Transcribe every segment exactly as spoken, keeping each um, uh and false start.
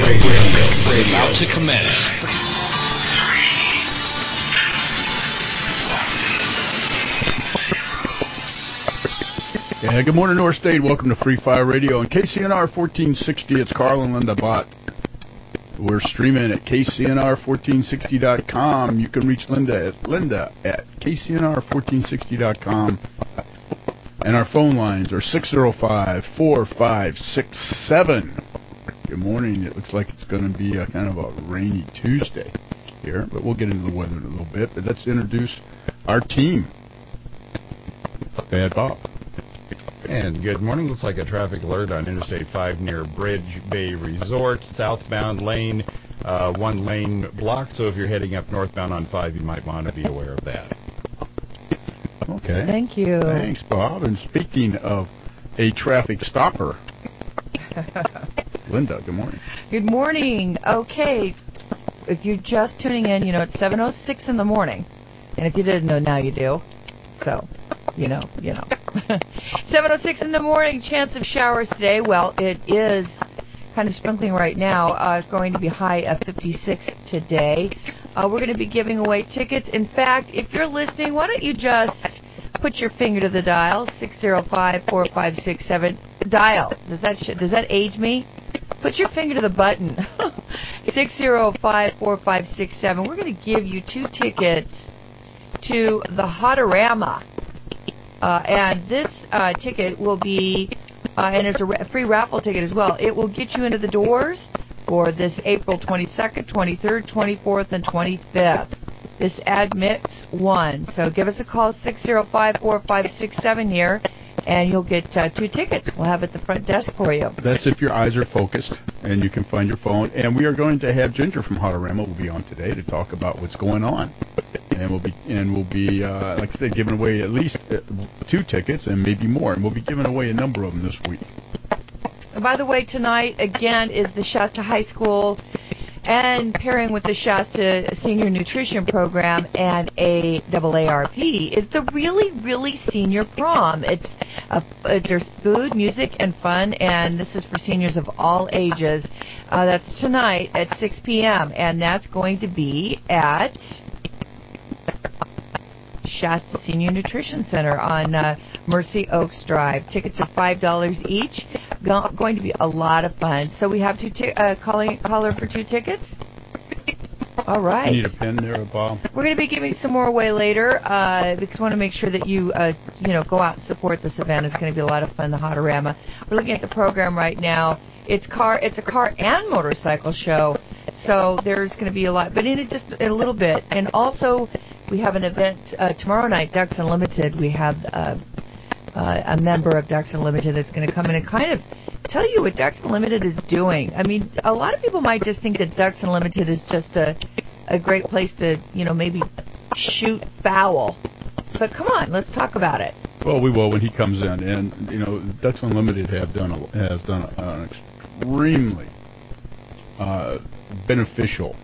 Radio. About to commence. Yeah, good morning, North State. Welcome to Free Fire Radio on K C N R fourteen sixty. It's Carl and Linda Bott. We're streaming at K C N R fourteen sixty dot com. You can reach Linda at Linda at K C N R fourteen sixty dot com. And our phone lines are six oh five, four five six seven. Good morning. It looks like it's going to be a kind of a rainy Tuesday here, but we'll get into the weather in a little bit. But let's introduce our team. Bad Bob. And good morning. Looks like a traffic alert on Interstate five near Bridge Bay Resort, southbound lane, uh, one lane block. So if you're heading up northbound on five, you might want to be aware of that. Okay. Thank you. Thanks, Bob. And speaking of a traffic stopper, Linda, good morning. Good morning. Okay. If you're just tuning in, you know, it's seven oh six in the morning. And if you didn't know, now you do. So, you know, you know. seven oh six in the morning, chance of showers today. Well, it is kind of sprinkling right now. Uh, it's going to be high of fifty-six today. Uh, we're going to be giving away tickets. In fact, if you're listening, why don't you just put your finger to the dial, six oh five, four five six seven. Dial. Does that sh- does that age me? Put your finger to the button. six oh five, four five six seven. We're going to give you two tickets to the Hotorama. Uh, and this uh, ticket will be, uh, and it's a ra- free raffle ticket as well. It will get you into the doors for this April twenty-second, twenty-third, twenty-fourth, and twenty-fifth. This admits one. So give us a call, six oh five, four five six seven here, and you'll get uh, two tickets. We'll have it at the front desk for you. That's if your eyes are focused and you can find your phone. And we are going to have Ginger from Hotorama will be on today to talk about what's going on. And we'll be, and we'll be uh, like I said, giving away at least two tickets and maybe more. And we'll be giving away a number of them this week. And by the way, tonight, again, is the Shasta High School and pairing with the Shasta Senior Nutrition Program and a double A R P is the Really, Really Senior Prom. It's a, it's there's food, music, and fun, and this is for seniors of all ages. Uh, that's tonight at six p.m., and that's going to be at Shasta Senior Nutrition Center on uh, Mercy Oaks Drive. Tickets are five dollars each. Go- going to be a lot of fun. So we have two t- uh, calling caller for two tickets. All right. You need a pen there, Bob? We're going to be giving some more away later uh, because we want to make sure that you, uh, you know, go out and support this event. It's going to be a lot of fun. The Hotorama. We're looking at the program right now. It's car. It's a car and motorcycle show. So there's going to be a lot, but in it just a little bit, and also. We have an event uh, tomorrow night, Ducks Unlimited. We have uh, uh, a member of Ducks Unlimited that's going to come in and kind of tell you what Ducks Unlimited is doing. I mean, a lot of people might just think that Ducks Unlimited is just a, a great place to, you know, maybe shoot fowl. But come on, let's talk about it. Well, we will when he comes in. And, you know, Ducks Unlimited have done a, has done an extremely uh, beneficial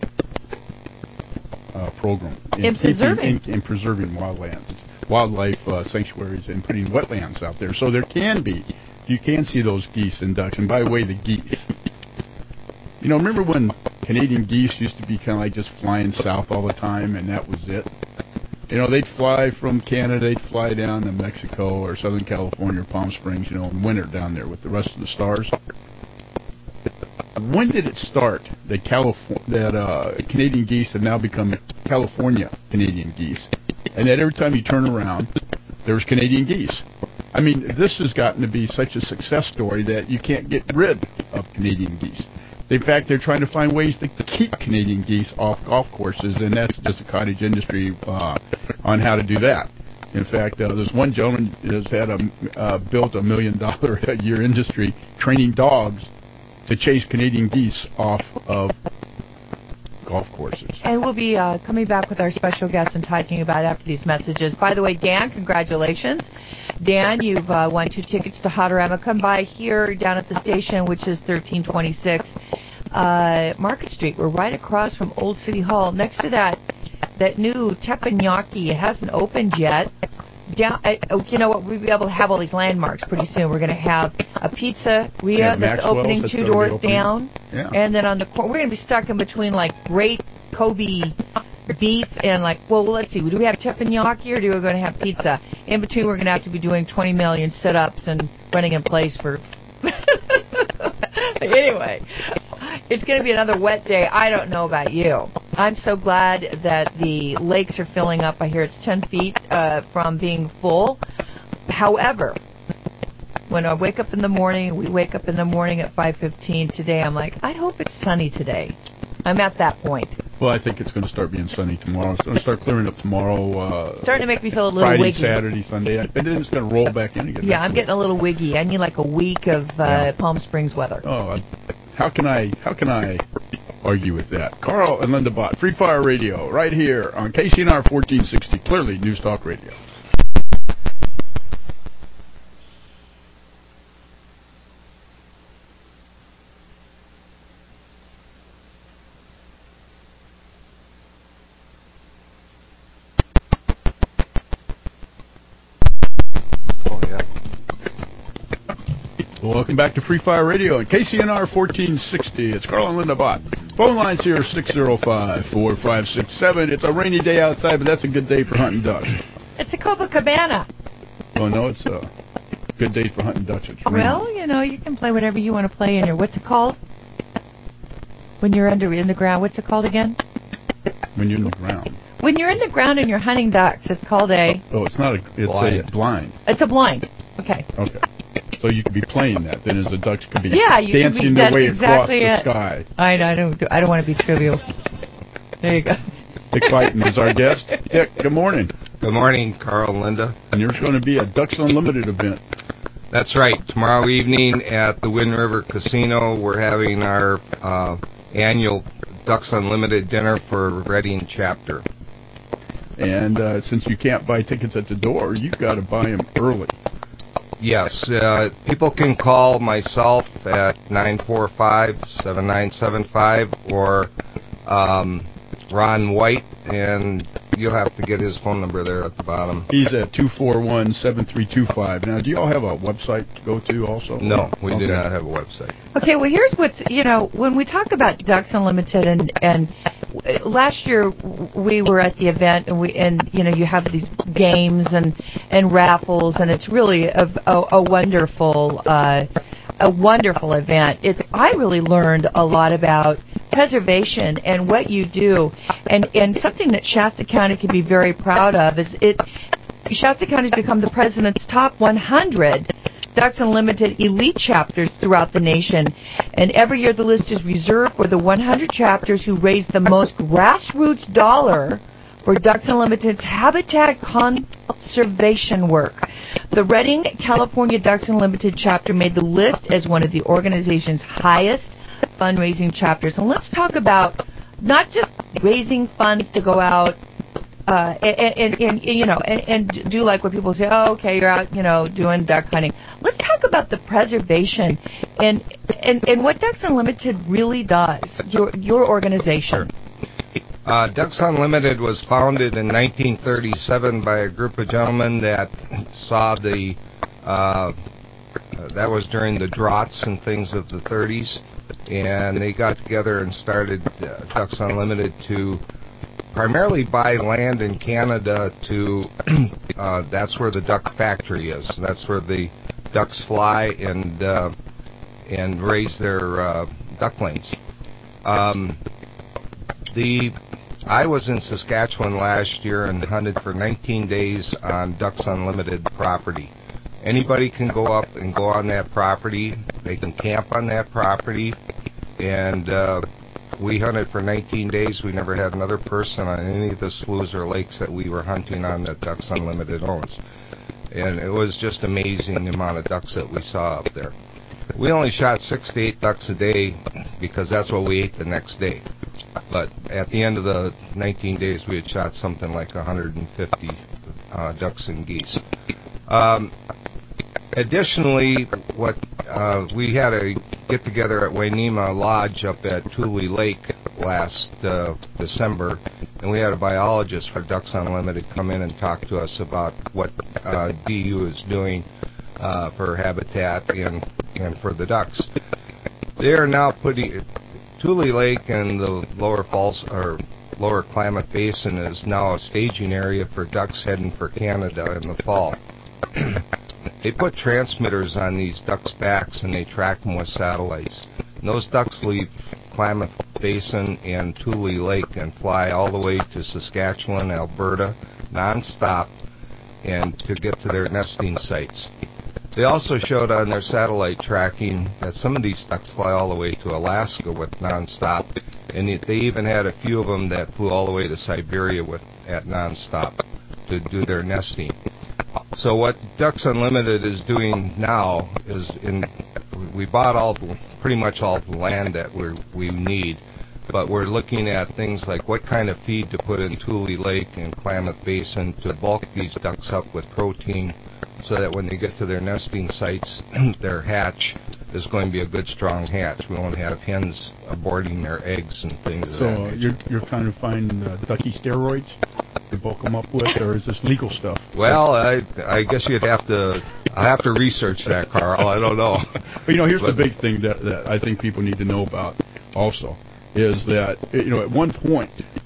Uh, program in, in preserving in, in preserving wildlands, wildlife uh, sanctuaries, and putting wetlands out there. So there can be, you can see those geese and ducks. And by the way, the geese. You know, remember when Canadian geese used to be kind of like just flying south all the time, and that was it. You know, they'd fly from Canada, they'd fly down to Mexico or Southern California or Palm Springs, you know, in winter down there with the rest of the stars. When did it start that California, that uh, Canadian geese have now become California Canadian geese, and that every time you turn around, there's Canadian geese? I mean, this has gotten to be such a success story that you can't get rid of Canadian geese. In fact, they're trying to find ways to keep Canadian geese off golf courses, and that's just a cottage industry uh, on how to do that. In fact, uh, there's one gentleman has had a uh, built a million dollar a year industry training dogs to chase Canadian geese off of golf courses. And we'll be uh, coming back with our special guest and talking about it after these messages. By the way, Dan, congratulations. Dan, you've uh, won two tickets to Hotorama. Come by here down at the station, which is thirteen twenty-six uh, Market Street. We're right across from Old City Hall. Next to that, that new teppanyaki. It hasn't opened yet. down. Uh, you know what? We'll be able to have all these landmarks pretty soon. We're going to have a pizzeria Yeah, that's Maxwell's, opening that's two gonna be doors opening. down, Yeah. and then on the corner, we're going to be stuck in between like great Kobe beef and like, well, let's see, do we have teppanyaki or do we going to have pizza? In between, we're going to have to be doing twenty million sit-ups and running in place for. Anyway, it's going to be another wet day. I don't know about you. I'm so glad that the lakes are filling up. I hear it's ten feet uh, from being full. However, when I wake up in the morning, we wake up in the morning at five fifteen today, I'm like, I hope it's sunny today. I'm at that point. Well, I think it's going to start being sunny tomorrow. It's going to start clearing up tomorrow. Uh, Starting to make me feel a little Friday, wiggy. Saturday, Sunday, and then it's going to roll back in again. Yeah, I'm getting a little wiggy. I need like a week of uh, Yeah. Palm Springs weather. Oh, how can I? How can I argue with that? Carl and Linda Bott, Free Fire Radio, right here on K C N R fourteen sixty, clearly News Talk Radio. Welcome back to Free Fire Radio and K C N R fourteen sixty. It's Carl and Linda Bott. Phone lines here six oh five, four five six seven. It's a rainy day outside, but that's a good day for hunting ducks. It's a Copacabana. Oh, no, it's a good day for hunting ducks. It's rainy. Well, you know, you can play whatever you want to play in your, what's it called? When you're under in the ground, what's it called again? When you're in the ground. When you're in the ground and you're hunting ducks, it's called a... Oh, it's not a... It's Blind. a blind. It's a blind. Okay. Okay. So you could be playing that. Then as the ducks could be Yeah, you could dancing be- their that's way exactly across it. the sky. I, I don't do, I don't want to be trivial. There you go. Dick Clayton is our guest. Dick, good morning. Good morning, Carl and Linda. And there's going to be a Ducks Unlimited event. That's right. Tomorrow evening at the Wind River Casino, we're having our uh, annual Ducks Unlimited dinner for Reading chapter. And uh, since you can't buy tickets at the door, you've got to buy them early. Yes, uh, people can call myself at nine four five, seven nine seven five or um, Ron White, and you'll have to get his phone number there at the bottom. He's at two four one, seven three two five. Now, do you all have a website to go to also? No, we Okay. do not have a website. Okay, well, here's what's, you know, when we talk about Ducks Unlimited, and and last year we were at the event, and we and you know you have these games and and raffles, and it's really a a, a wonderful uh, a wonderful event. It I really learned a lot about preservation and what you do, and and something that Shasta County can be very proud of is it. Shasta County has become the president's top one hundred Ducks Unlimited elite chapters throughout the nation, and every year the list is reserved for the one hundred chapters who raise the most grassroots dollar for Ducks Unlimited's habitat conservation work. The Reading, California Ducks Unlimited chapter made the list as one of the organization's highest fundraising chapters. And let's talk about not just raising funds to go out Uh, and, and, and, you know, and, and do like what people say, oh, okay, you're out, you know, doing duck hunting. Let's talk about the preservation and and, and what Ducks Unlimited really does, your your organization. Uh, Ducks Unlimited was founded in nineteen thirty-seven by a group of gentlemen that saw the, uh, that was during the droughts and things of the thirties, and they got together and started uh, Ducks Unlimited to primarily buy land in Canada to, uh, that's where the duck factory is. That's where the ducks fly and uh, and raise their uh, ducklings. Um, the I was in Saskatchewan last year and hunted for nineteen days on Ducks Unlimited property. Anybody can go up and go on that property. They can camp on that property, and uh, we hunted for nineteen days. We never had another person on any of the sloughs or lakes that we were hunting on that Ducks Unlimited owns. And it was just amazing the amount of ducks that we saw up there. We only shot six to eight ducks a day because that's what we ate the next day. But at the end of the nineteen days, we had shot something like one hundred fifty uh, ducks and geese. Um, additionally, what uh, we had a get-together at Wainema Lodge up at Tule Lake last uh, December, and we had a biologist for Ducks Unlimited come in and talk to us about what uh, D U is doing uh, for habitat and, and for the ducks. They are now putting Tule Lake and the Lower Falls or Lower Klamath Basin is now a staging area for ducks heading for Canada in the fall. They put transmitters on these ducks' backs and they track them with satellites. And those ducks leave Klamath Basin and Tule Lake and fly all the way to Saskatchewan, Alberta, non-stop, and to get to their nesting sites. They also showed on their satellite tracking that some of these ducks fly all the way to Alaska with non-stop, and they even had a few of them that flew all the way to Siberia with at non-stop to do their nesting. So what Ducks Unlimited is doing now is, in we bought all pretty much all the land that we we need, but we're looking at things like what kind of feed to put in Tule Lake and Klamath Basin to bulk these ducks up with protein, so that when they get to their nesting sites, their hatch is going to be a good, strong hatch. We won't have hens aborting their eggs and things of so that nature. you're you're trying to find uh, ducky steroids to bulk them up with, or is this legal stuff? Well, I I guess you'd have to I have to research that, Carl. I don't know. But you know, here's but, the big thing that, that I think people need to know about also is that, you know, at one point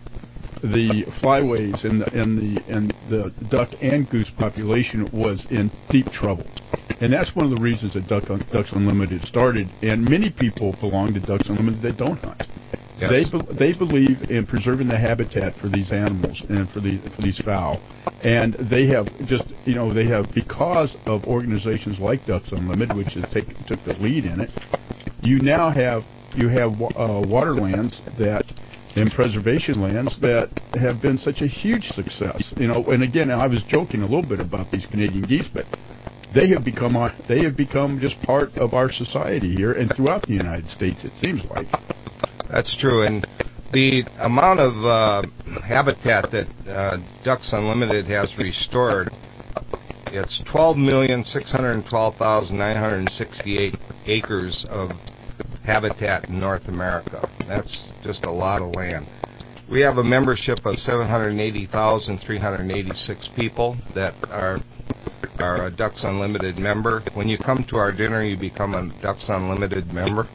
the flyways and the and the and the duck and goose population was in deep trouble, and that's one of the reasons that Duck Ducks Unlimited started. And many people belong to Ducks Unlimited that don't hunt. Yes. They be, they believe in preserving the habitat for these animals and for these for these fowl, and they have just you know they have because of organizations like Ducks Unlimited, which has take, took the lead in it. You now have you have uh, waterlands that. And preservation lands that have been such a huge success, you know. And again, I was joking a little bit about these Canadian geese, but they have become our, they have become just part of our society here and throughout the United States. It seems like. That's true, and the amount of uh, habitat that uh, Ducks Unlimited has restored, it's twelve million six hundred twelve thousand nine hundred sixty-eight acres of habitat in North America. That's just a lot of land. We have a membership of seven hundred eighty thousand three hundred eighty-six people that are are a Ducks Unlimited member. When you come to our dinner, you become a Ducks Unlimited member.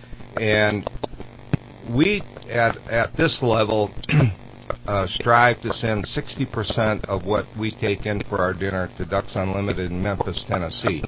And we, at at this level, uh, strive to send sixty percent of what we take in for our dinner to Ducks Unlimited in Memphis, Tennessee.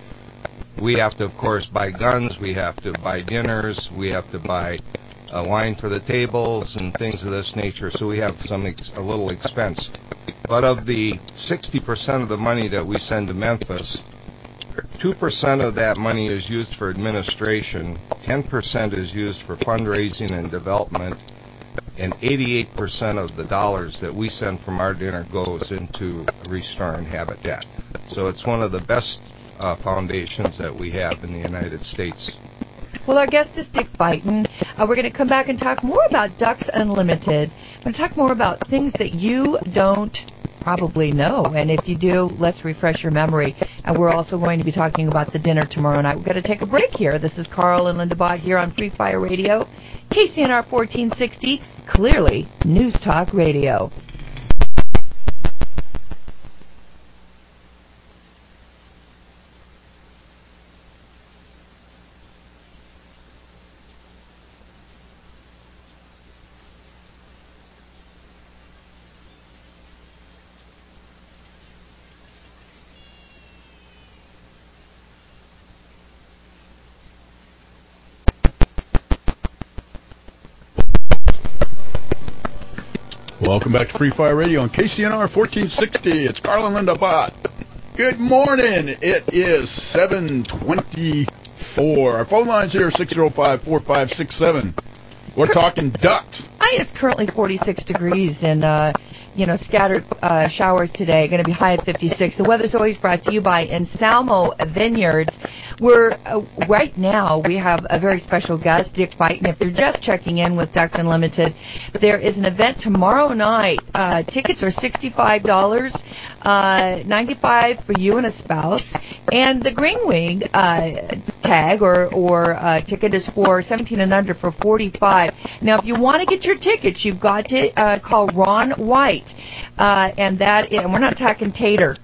We have to, of course, buy guns, we have to buy dinners, we have to buy uh, wine for the tables and things of this nature, so we have some ex- a little expense. But of the sixty percent of the money that we send to Memphis, two percent of that money is used for administration, ten percent is used for fundraising and development, and eighty-eight percent of the dollars that we send from our dinner goes into restoring habitat. So it's one of the best Uh, foundations that we have in the United States. Well, our guest is Dick Beighton. Uh, we're going to come back and talk more about Ducks Unlimited. We're going to talk more about things that you don't probably know. And if you do, let's refresh your memory. And we're also going to be talking about the dinner tomorrow night. We've got to take a break here. This is Carl and Linda Bott here on Free Fire Radio, K C N R fourteen sixty, clearly News Talk Radio. Welcome back to Free Fire Radio on K C N R fourteen sixty. It's Carl and Linda Bott. Good morning. It is seven twenty-four. Our phone line's here, six oh five, four five six seven. We're talking ducks. I it's currently forty-six degrees in uh, you know, scattered uh, showers today. Going to be high at fifty-six. The weather's always brought to you by Anselmo Vineyards. We're uh, right now we have a very special guest, Dick Fighton. If you're just checking in with Ducks Unlimited, there is an event tomorrow night. Uh, tickets are sixty-five dollars, uh, ninety-five dollars for you and a spouse, and the Green Wing uh, tag or or uh, ticket is for seventeen and under for forty-five dollars. Now, if you want to get your tickets, you've got to uh, call Ron White, uh, and that is, and we're not talking Tater.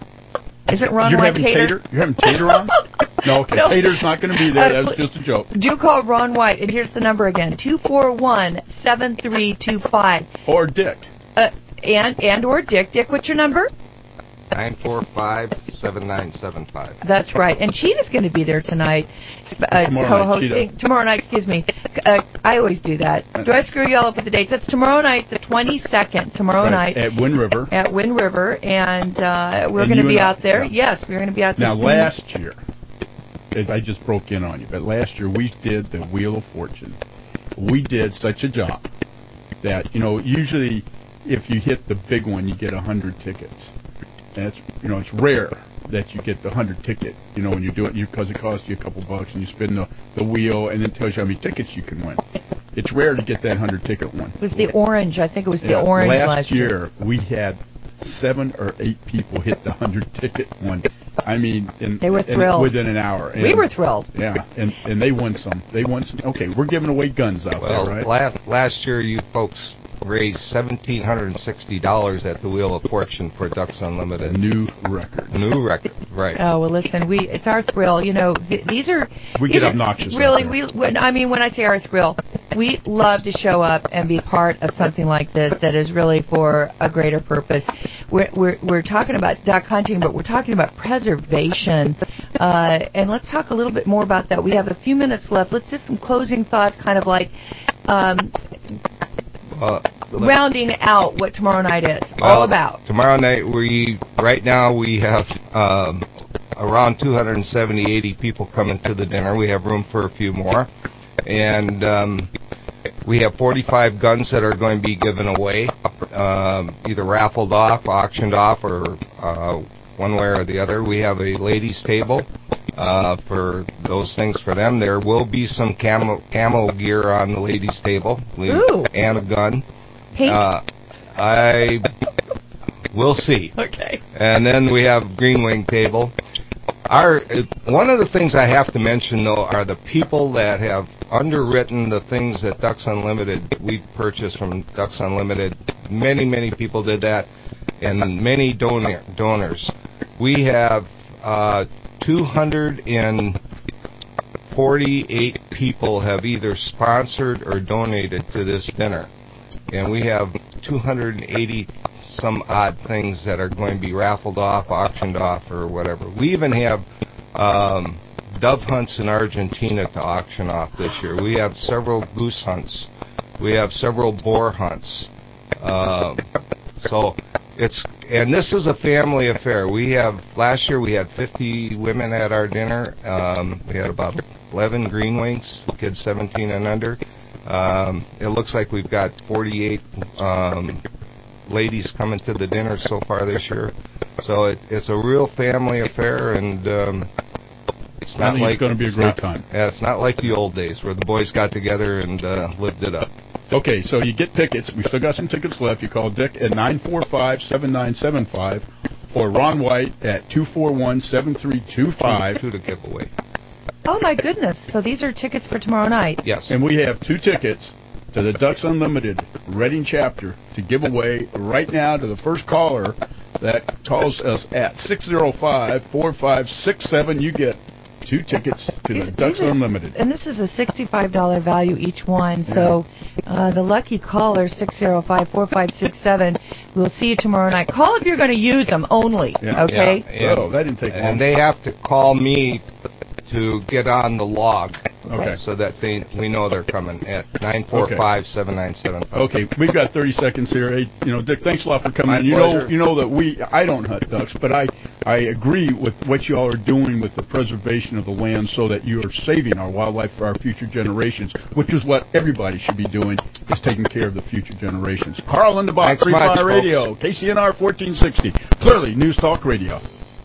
Is it Ron You're White having Tater? Tater? You're having Tater on? No, okay. No. Tater's not going to be there. That's just a joke. Do call Ron White, and here's the number again: two four one, seven three two five. Or Dick. Uh, and and or Dick. Dick, what's your number? nine four five, seven nine seven five. That's right. And Cheetah's going to be there tonight, uh, Tomorrow co-hosting. night, Cheetah. Tomorrow night, excuse me. Uh, I always do that. Do I screw you all up with the dates? That's tomorrow night, the twenty-second. Tomorrow Right, night at Wind River. at Wind River, and uh, we're And going to you be and I- out there. yeah. Yes, we're going to be out there. Now, last year, as I just broke in on you, but last year we did the Wheel of Fortune. We did such a job that, you know, usually if you hit the big one, you get one hundred tickets. And it's, you know, it's rare that you get the one hundred ticket, you know, when you do it, because it costs you a couple bucks and you spin the, the wheel and it tells you how many tickets you can win. It's rare to get that one hundred ticket one. It was the orange. I think it was the Yeah, orange last, last year. We had seven or eight people hit the one hundred ticket one. I mean, in, They were in- thrilled. within an hour. And, We were thrilled. Yeah, and, and they won some. They won some. Okay, we're giving away guns out Well, there, right? last last year you folks raised seventeen hundred and sixty dollars at the Wheel of Fortune for Ducks A Unlimited. new record. New record, right? Oh well, listen, we it's our thrill. You know, th- these are We these get are- obnoxious out Really, there. we. When, I mean, when I say our thrill, we love to show up and be part of something like this that is really for a greater purpose. We're we're we're talking about duck hunting, but we're talking about preservation. Uh, and let's talk a little bit more about that. We have a few minutes left. Let's do some closing thoughts, kind of like. Um, Uh, let- rounding out what tomorrow night is well, all about. Tomorrow night, we right now we have um, around two hundred seventy, eighty people coming to the dinner. We have room for a few more, and um, we have forty-five guns that are going to be given away, um, either raffled off, auctioned off, or uh, one way or the other. We have a ladies' table uh, for those things for them. There will be some camo, camo gear on the ladies' table, we, Ooh. and a gun. Pink. Uh, I will see. Okay. And then we have Green Wing table. Our uh, one of the things I have to mention though are the people that have underwritten the things that Ducks Unlimited we purchased from Ducks Unlimited. Many many people did that, and many donor donors. We have uh, two hundred forty-eight people have either sponsored or donated to this dinner, and we have two hundred eighty some odd things that are going to be raffled off, auctioned off, or whatever. We even have um, dove hunts in Argentina to auction off this year. We have several goose hunts. We have several boar hunts. Um, so it's and this is a family affair. We have last year we had fifty women at our dinner. Um, we had about eleven Green Wings, kids seventeen and under. Um, it looks like we've got forty-eight um, ladies coming to the dinner so far this year. So it, it's a real family affair, and um, it's I not think like it's going to be a it's great not- time. Yeah, it's not like the old days where the boys got together and uh, lived it up. Okay, so you get tickets. We still got some tickets left. You call Dick at nine four five, seven nine seven five or Ron White at two four one, seven three two five. Two to give away. Oh my goodness! So these are tickets for tomorrow night. Yes. And we have two tickets to the Ducks Unlimited Reading chapter to give away right now to the first caller that calls us at six oh five, four five six seven. You get two tickets to the These- Ducks these are- Unlimited. And this is a sixty-five dollars value each one. So uh, the lucky caller, six oh five, four five six seven, we'll see you tomorrow night. Call if you're going to use them only, Yeah. okay? Yeah, and, Oh, that didn't take long. and they have to call me to get on the log. Okay. So that they we know they're coming at nine four five, seven nine seven five. Okay, we've got thirty seconds here. Hey, you know, Dick, thanks a lot for coming My in. You know, pleasure. you know that we, I don't hunt ducks, but I, I agree with what you all are doing with the preservation of the land so that you are saving our wildlife for our future generations, which is what everybody should be doing. is taking care of the future generations. Carl Lindenbach, Thanks Free much, Fire Radio, folks. K C N R fourteen sixty, clearly News Talk Radio.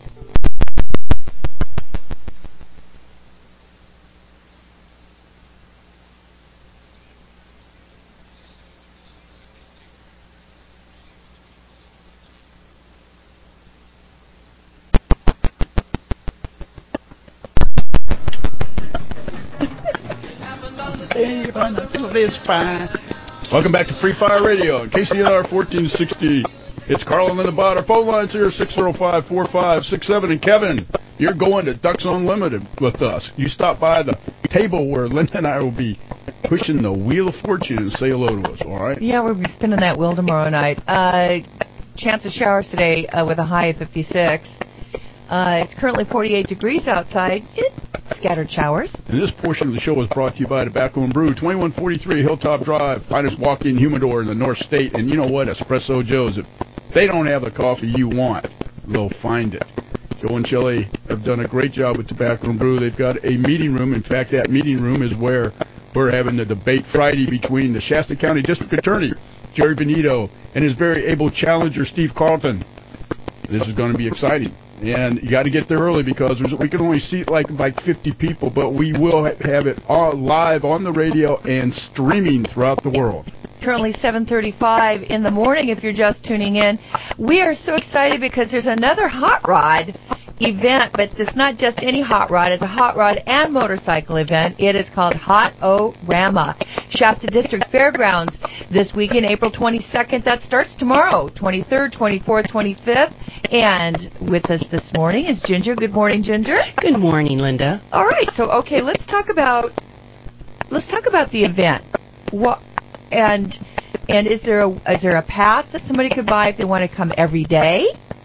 It's fine. Welcome back to Free Fire Radio, K C N R fourteen sixty. It's Carl and Linda Bott. Our phone lines here, six oh five, four five six seven. And Kevin, you're going to Ducks Unlimited with us. You stop by the table where Linda and I will be pushing the Wheel of Fortune and say hello to us, all right? Yeah, we'll be spinning that wheel tomorrow night. Uh, chance of showers today uh, with a high of fifty-six. Uh, it's currently forty-eight degrees outside. It, scattered showers. And this portion of the show is brought to you by Tobacco and Brew, twenty-one forty-three Hilltop Drive, finest walk-in humidor in the North State. And you know what? Espresso Joe's. If they don't have the coffee you want, they'll find it. Joe and Shelley have done a great job with Tobacco and Brew. They've got a meeting room. In fact, that meeting room is where we're having the debate Friday between the Shasta County District Attorney, Jerry Benito, and his very able challenger, Steve Carlton. This is going to be exciting. And you got to get there early because we can only seat like like fifty people, but we will have it all live on the radio and streaming throughout the world. Currently seven thirty-five in the morning if you're just tuning in. We are so excited because there's another hot rod event, but it's not just any hot rod. It's a hot rod and motorcycle event. It is called Hot-O-Rama, Shasta District Fairgrounds this weekend, April twenty-second. That starts tomorrow, twenty-third, twenty-fourth, twenty-fifth. And with us this morning is Ginger. Good morning, Ginger. Good morning, Linda. All right, so okay, let's talk about let's talk about the event. What and and is there a is there a pass that somebody could buy if they want to come every day?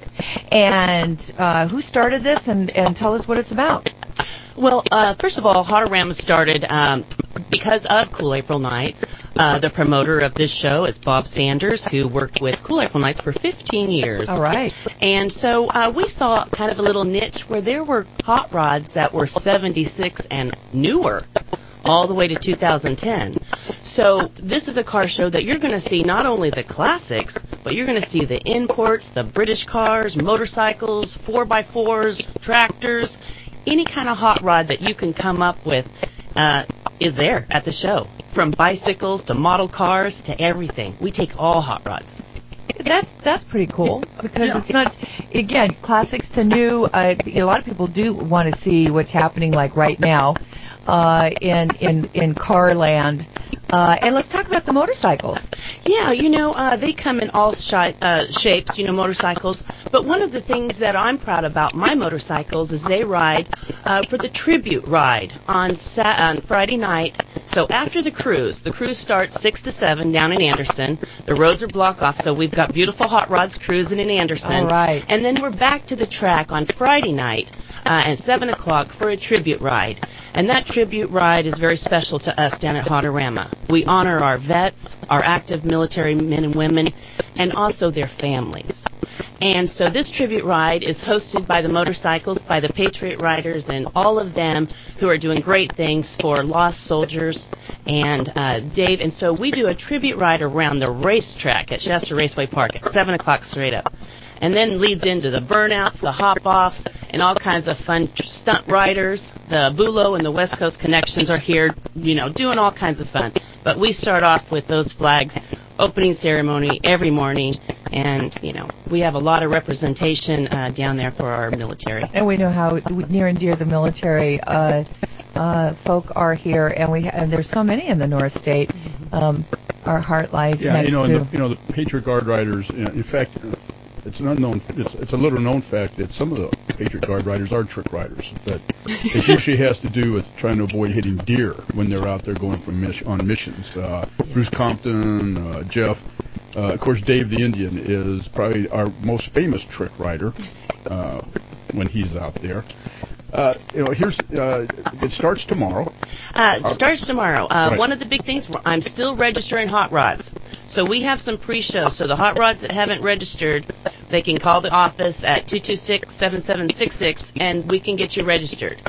And uh, who started this? And, and tell us what it's about. Well, uh, first of all, Hot-O-Rama started um, because of Cool April Nights. Uh, the promoter of this show is Bob Sanders, who worked with Cool April Nights for fifteen years. All right. And so uh, we saw kind of a little niche where there were hot rods that were seventy-six and newer, all the way to two thousand ten. So this is a car show that you're going to see not only the classics, but you're going to see the imports, the British cars, motorcycles, four by fours, tractors, any kind of hot rod that you can come up with uh, is there at the show. From bicycles to model cars to everything. We take all hot rods. That's that's pretty cool because Yeah. it's not, again, classics to new. Uh, a lot of people do want to see what's happening like right now uh, in in in car land. Uh, and let's talk about the motorcycles. Yeah, you know, uh, they come in all shi- uh, shapes, you know, motorcycles. But one of the things that I'm proud about my motorcycles is they ride uh, for the tribute ride on sa- on Friday night. So after the cruise, the cruise starts six to seven down in Anderson. The roads are blocked off, so we've got beautiful hot rods cruising in Anderson. All right. And then we're back to the track on Friday night uh, at seven o'clock for a tribute ride. And that tribute ride is very special to us down at Hot-O-Rama. We honor our vets, our active military men and women, and also their families. And so this tribute ride is hosted by the motorcycles, by the Patriot Riders, and all of them who are doing great things for lost soldiers and uh, Dave. And so we do a tribute ride around the racetrack at Shasta Raceway Park at seven o'clock straight up. And then leads into the burnouts, the hop-offs, and all kinds of fun stunt riders. The Bulo and the West Coast Connections are here, you know, doing all kinds of fun. But we start off with those flags, opening ceremony every morning, and, you know, we have a lot of representation uh, down there for our military. And we know how near and dear the military uh, uh, folk are here, and we ha- and there's so many in the North State. Um, our heart lies Yeah, next you know, to. and the, you know, the Patriot Guard Riders, you know, in fact, it's an unknown, it's, it's a little known fact that some of the Patriot Guard Riders are trick riders. But it usually has to do with trying to avoid hitting deer when they're out there going from miss- on missions. Uh, Bruce Compton, uh, Jeff, uh, of course, Dave the Indian is probably our most famous trick rider uh, when he's out there. Uh, you know, here's uh, it starts tomorrow. Uh, it starts tomorrow. Uh, Right. One of the big things, I'm still registering hot rods. So we have some pre-shows. So the hot rods that haven't registered, they can call the office at two two six, seven seven six six, and we can get you registered.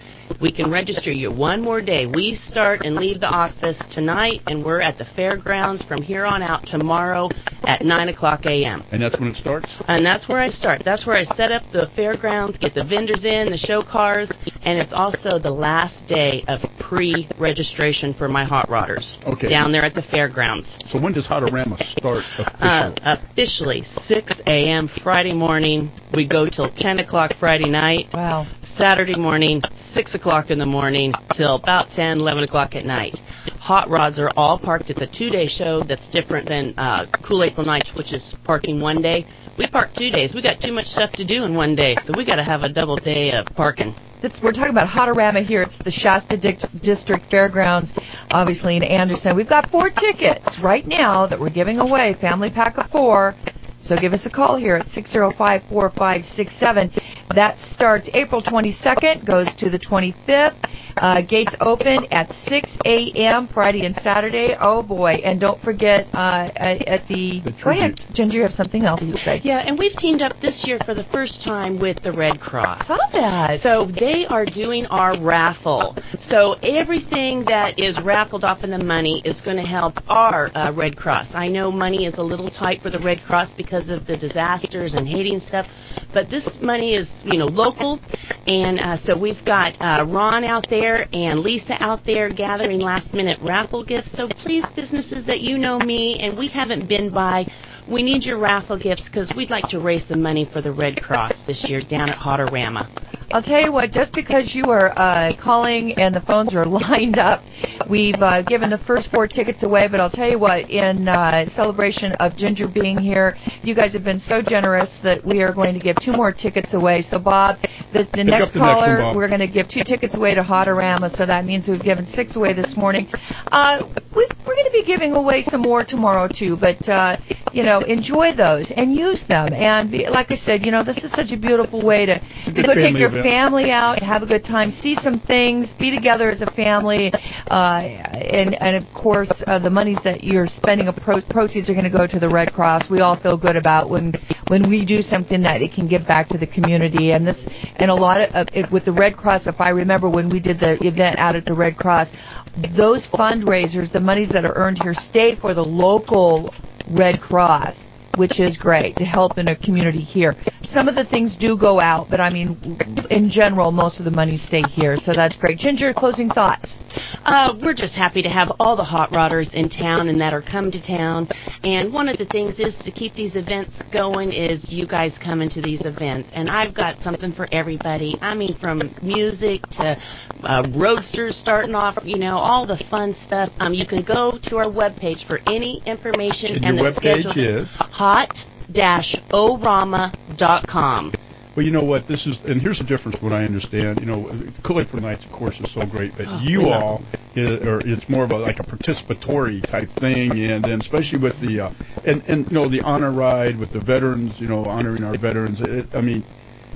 we can register you one more day. We start and leave the office tonight, and we're at the fairgrounds from here on out tomorrow at nine o'clock a.m. And that's when it starts? And that's where I start. That's where I set up the fairgrounds, get the vendors in, the show cars, and it's also the last day of pre-registration for my hot rodders okay. down there at the fairgrounds. So when does Hotorama start officially? Uh, officially, six a.m. Friday morning. We go till ten o'clock Friday night. Wow. Saturday morning, six o'clock in the morning till about ten, eleven o'clock at night. Hot rods are all parked. It's a two-day show that's different than uh, Cool April Nights, which is parking one day. We park two days. We got too much stuff to do in one day, so we got to have a double day of parking. That's, we're talking about Hotorama here. It's the Shasta Dic- District Fairgrounds, obviously in Anderson. We've got four tickets right now that we're giving away, family pack of four. So give us a call here at six oh five, four five six seven. That starts April twenty-second, goes to the twenty-fifth. Uh, gates open at six a.m. Friday and Saturday. Oh, boy. And don't forget uh, at, at the... the go ahead, Ginger, you have something else to say. Yeah, and we've teamed up this year for the first time with the Red Cross. Saw that. So they are doing our raffle. So everything that is raffled off in the money is going to help our uh, Red Cross. I know money is a little tight for the Red Cross because of the disasters and Haiti and stuff, but this money is, you know, local, and uh, so we've got uh, Ron out there and Lisa out there gathering last-minute raffle gifts. So please, businesses that you know me and we haven't been by, we need your raffle gifts because we'd like to raise some money for the Red Cross this year down at Hotorama. I'll tell you what, just because you are uh, calling and the phones are lined up, we've uh, given the first four tickets away, but I'll tell you what, in uh, celebration of Ginger being here, you guys have been so generous that we are going to give two more tickets away. So, Bob, the, the next the caller, next one, we're going to give two tickets away to Hotorama, so that means we've given six away this morning. Uh, we, we're going to be giving away some more tomorrow, too, but, uh, you know, enjoy those and use them. And be, like I said, you know, this is such a beautiful way to, to go take your event. family out, have a good time, see some things, be together as a family, uh, and, and of course, uh, the monies that you're spending, of pro- proceeds are going to go to the Red Cross. We all feel good about when when we do something that it can give back to the community, and this, and a lot of uh, it, with the Red Cross. If I remember when we did the event out at the Red Cross, those fundraisers, the monies that are earned here, stay for the local Red Cross, which is great to help in a community here. Some of the things do go out, but I mean, in general, most of the money stay here, so that's great. Ginger, closing thoughts? Uh, we're just happy to have all the hot rodders in town and that are come to town. And one of the things is to keep these events going is you guys coming to these events. And I've got something for everybody. I mean, from music to uh, roadsters starting off, you know, all the fun stuff. Um, you can go to our webpage for any information. And and your the webpage schedule is? hot dash orama dot com. Well, you know what, this is, and here's the difference what I understand. You know, Cool April Nights, of course, is so great, but Oh, you yeah. all, is, or it's more of a, like a participatory type thing, and then especially with the, uh, and, and, you know, the honor ride with the veterans, you know, honoring our veterans. It, I mean,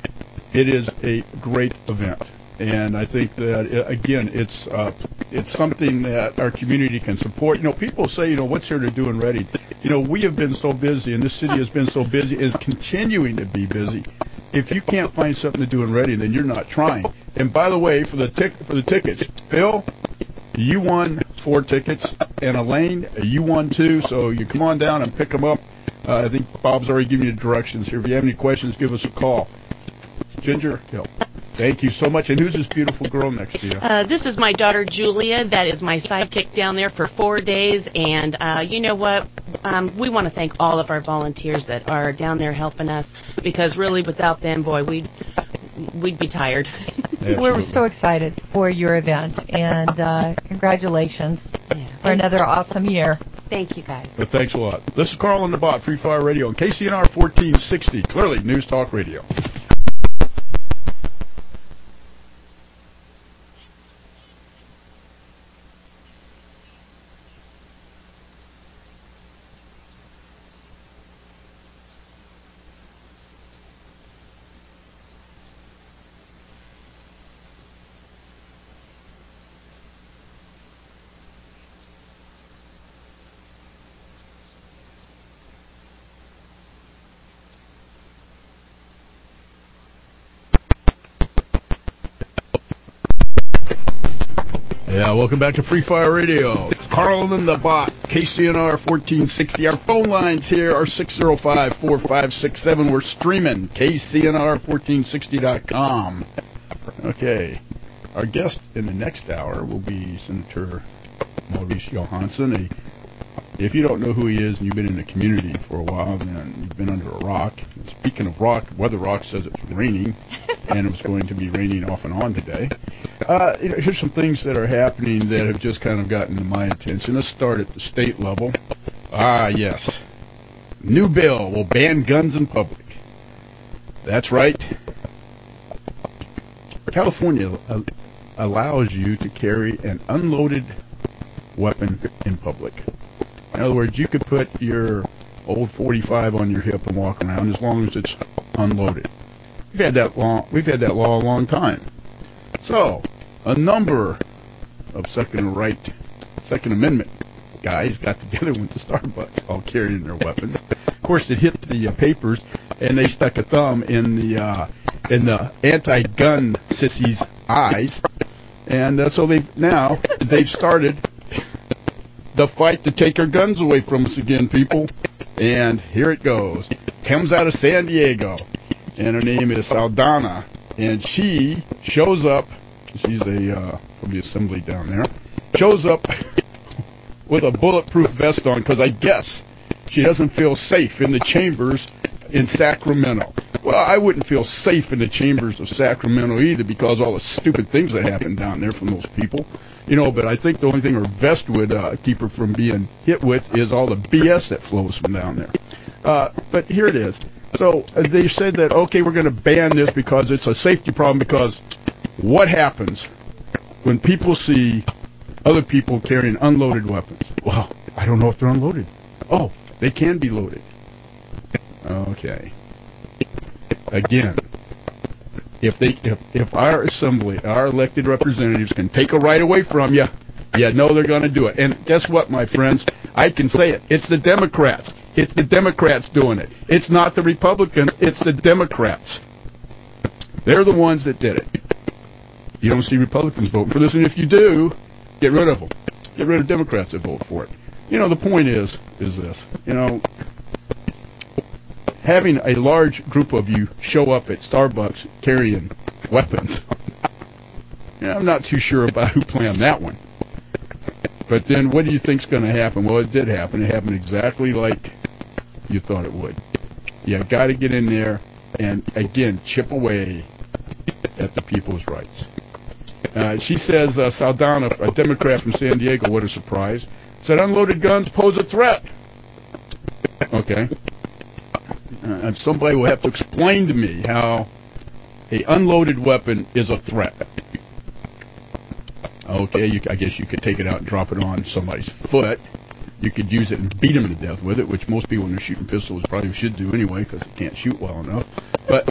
it is a great event. And I think that, uh, again, it's uh, it's something that our community can support. You know, people say, you know, what's here to do in Reading? You know, we have been so busy, and this city has been so busy, is continuing to be busy. If you can't find something to do in Reading, then you're not trying. And by the way, for the tic- for the tickets, Phil, you won four tickets, and Elaine, you won two. So you come on down and pick them up. Uh, I think Bob's already given you the directions here. If you have any questions, give us a call. Ginger, Phil. Thank you so much. And who's this beautiful girl next to you? Uh, this is my daughter, Julia. That is my sidekick down there for four days. And uh, you know what? Um, we want to thank all of our volunteers that are down there helping us, because really without them, boy, we'd, we'd be tired. We're so excited for your event, and uh, congratulations Yeah. for another awesome year. Thank you, guys. Well, thanks a lot. This is Carl on the Bot, Free Fire Radio, on K C N R fourteen sixty, clearly News Talk Radio. Yeah, welcome back to Free Fire Radio. It's Carl and the Bot, K C N R fourteen sixty. Our phone lines here are six oh five, four five six seven. We're streaming, K C N R fourteen sixty dot com. Okay, our guest in the next hour will be Senator Maurice Johansson. A, if you don't know who he is and you've been in the community for a while, then you've been under a rock. Speaking of rock, Weather Rock says it's raining, and it was going to be raining off and on today. Uh, you know, here's some things that are happening that have just kind of gotten my attention. Let's start at the state level. Ah, yes. New bill will ban guns in public. That's right. California uh, allows you to carry an unloaded weapon in public. In other words, you could put your old forty-five on your hip and walk around as long as it's unloaded. We've had that long. We've had that law a long time. So, a number of Second Right, Second Amendment guys got together, went to Starbucks, all carrying their weapons. Of course, it hit the uh, papers, and they stuck a thumb in the uh, in the anti-gun sissies' eyes, and uh, so they've now they've started the fight to take our guns away from us again, people. And here it goes. Comes out of San Diego, and her name is Saldana, and she shows up. She's a uh, from the assembly down there. Shows up with a bulletproof vest on because I guess she doesn't feel safe in the chambers in Sacramento. Well, I wouldn't feel safe in the chambers of Sacramento either because all the stupid things that happen down there from those people. You know, but I think the only thing her vest would uh, keep her from being hit with is all the B S that flows from down there. Uh, but here it is. So uh, they said that, okay, we're going to ban this because it's a safety problem, because what happens when people see other people carrying unloaded weapons? Well, I don't know if they're unloaded. Oh, they can be loaded. Okay. Again, if they if, if our assembly, our elected representatives can take a right away from you, you know they're going to do it. And guess what, my friends? I can say it. It's the Democrats. It's the Democrats doing it. It's not the Republicans. It's the Democrats. They're the ones that did it. You don't see Republicans voting for this, and if you do, get rid of them. Get rid of Democrats that vote for it. You know, the point is, is this. You know, having a large group of you show up at Starbucks carrying weapons, yeah, I'm not too sure about who planned that one. But then what do you think's going to happen? Well, it did happen. It happened exactly like you thought it would. You got to get in there and, again, chip away at the people's rights. Uh, she says, uh, Saldana, a Democrat from San Diego, what a surprise, said unloaded guns pose a threat. Okay. Uh, and somebody will have to explain to me how a unloaded weapon is a threat. Okay, you, I guess you could take it out and drop it on somebody's foot. You could use it and beat them to death with it, which most people when they're shooting pistols probably should do anyway because they can't shoot well enough. But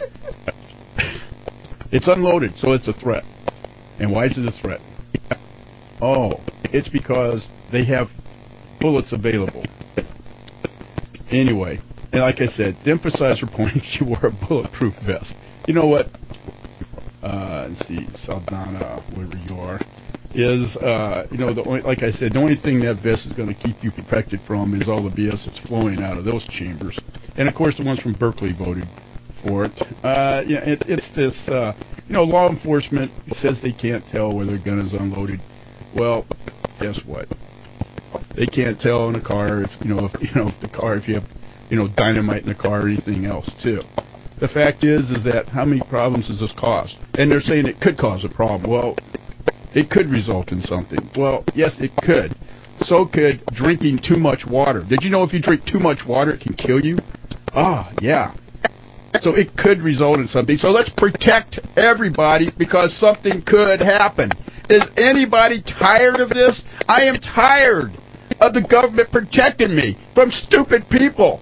it's unloaded, so it's a threat. And why is it a threat? Oh, it's because they have bullets available. Anyway, and like I said, to emphasize her point, she wore a bulletproof vest. You know what? Uh, let's see, Saldana, wherever you are, is, uh, you know, the only, like I said, the only thing that vest is going to keep you protected from is all the B S that's flowing out of those chambers. And, of course, the ones from Berkeley voted for it. Uh, yeah, it, it's this, uh, you know, law enforcement says they can't tell whether a gun is unloaded. Well, guess what? They can't tell in a car if, you know, if, you know, if the car, if you have, you know, dynamite in the car or anything else, too. The fact is, is that how many problems does this cause? And they're saying it could cause a problem. Well, it could result in something. Well, yes, it could. So could drinking too much water. Did you know if you drink too much water, it can kill you? Ah, yeah. So it could result in something. So let's protect everybody because something could happen. Is anybody tired of this? I am tired of the government protecting me from stupid people.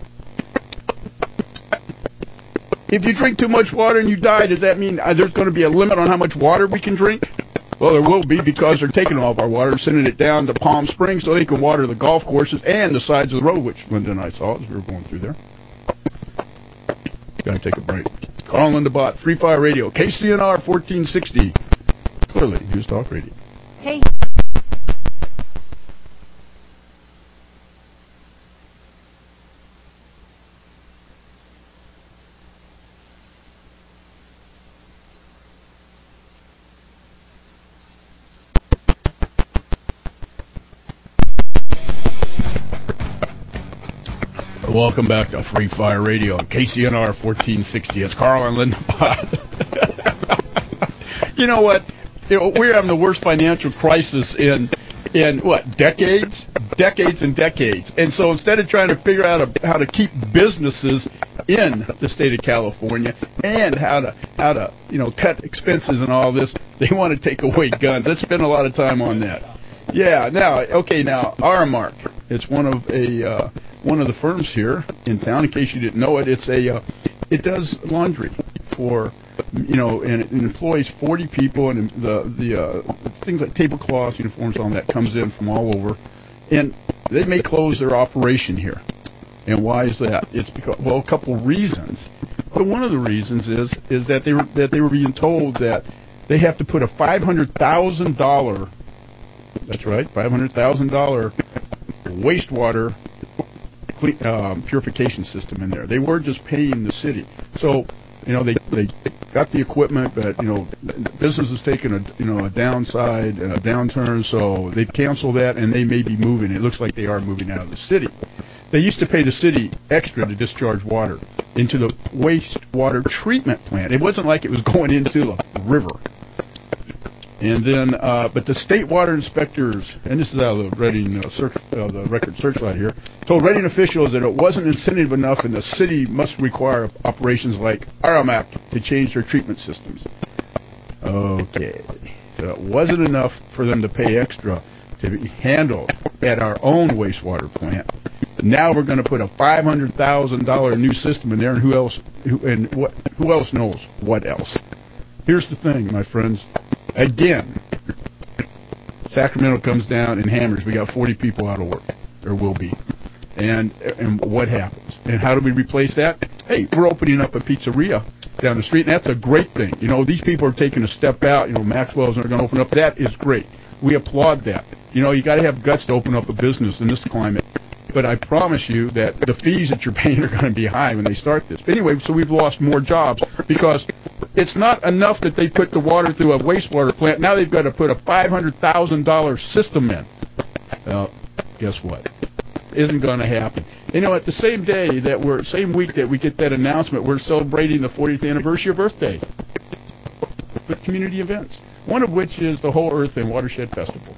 If you drink too much water and you die, does that mean uh, there's going to be a limit on how much water we can drink? Well, there will be, because they're taking all of our water and sending it down to Palm Springs so they can water the golf courses and the sides of the road, which Linda and I saw as we were going through there. Got to take a break. Carl and the Bot, Free Fire Radio, K C N R fourteen sixty. Clearly, News Talk Radio. Hey. Welcome back to Free Fire Radio on K C N R fourteen sixty. It's Carl and Linda Pod. You know what? You know, we're having the worst financial crisis in, in what, decades? Decades and decades. And so instead of trying to figure out a, how to keep businesses in the state of California and how to, how to, you know, cut expenses and all this, they want to take away guns. Let's spend a lot of time on that. Yeah, now, okay, now, Aramark. It's one of a uh, one of the firms here in town. In case you didn't know it, it's a uh, it does laundry for, you know, and it employs forty people, and the the uh, things like tablecloths, uniforms, all that comes in from all over, and they may close their operation here. And why is that? It's because, well, a couple reasons, but one of the reasons is is that they were that they were being told that they have to put a five hundred thousand dollar, that's right, five hundred thousand dollar wastewater clean, um, purification system in there. They were just paying the city. So, you know, they they got the equipment, but, you know, business is taking a, you know, a downside and a downturn, so they've canceled that, and they may be moving. It looks like they are moving out of the city. They used to pay the city extra to discharge water into the wastewater treatment plant. It wasn't like it was going into the river. And then, uh, but the state water inspectors, and this is out of the Reading uh, search, uh, the record searchlight here, told Reading officials that it wasn't incentive enough, and the city must require operations like Aramark to change their treatment systems. Okay, so it wasn't enough for them to pay extra to be handled at our own wastewater plant. Now we're going to put a five hundred thousand dollar new system in there, and who else? Who and what? Who else knows what else? Here's the thing, my friends. Again, Sacramento comes down and hammers. We got forty people out of work, or will be. And and what happens? And how do we replace that? Hey, we're opening up a pizzeria down the street, and that's a great thing. You know, these people are taking a step out. You know, Maxwell's are going to open up. That is great. We applaud that. You know, you got to have guts to open up a business in this climate. But I promise you that the fees that you're paying are going to be high when they start this. But anyway, so we've lost more jobs because it's not enough that they put the water through a wastewater plant. Now they've got to put a five hundred thousand dollar system in. Well, guess what? Isn't going to happen. You know, at the same day that we're, same week that we get that announcement, we're celebrating the fortieth anniversary of Earth Day with community events, one of which is the Whole Earth and Watershed Festival.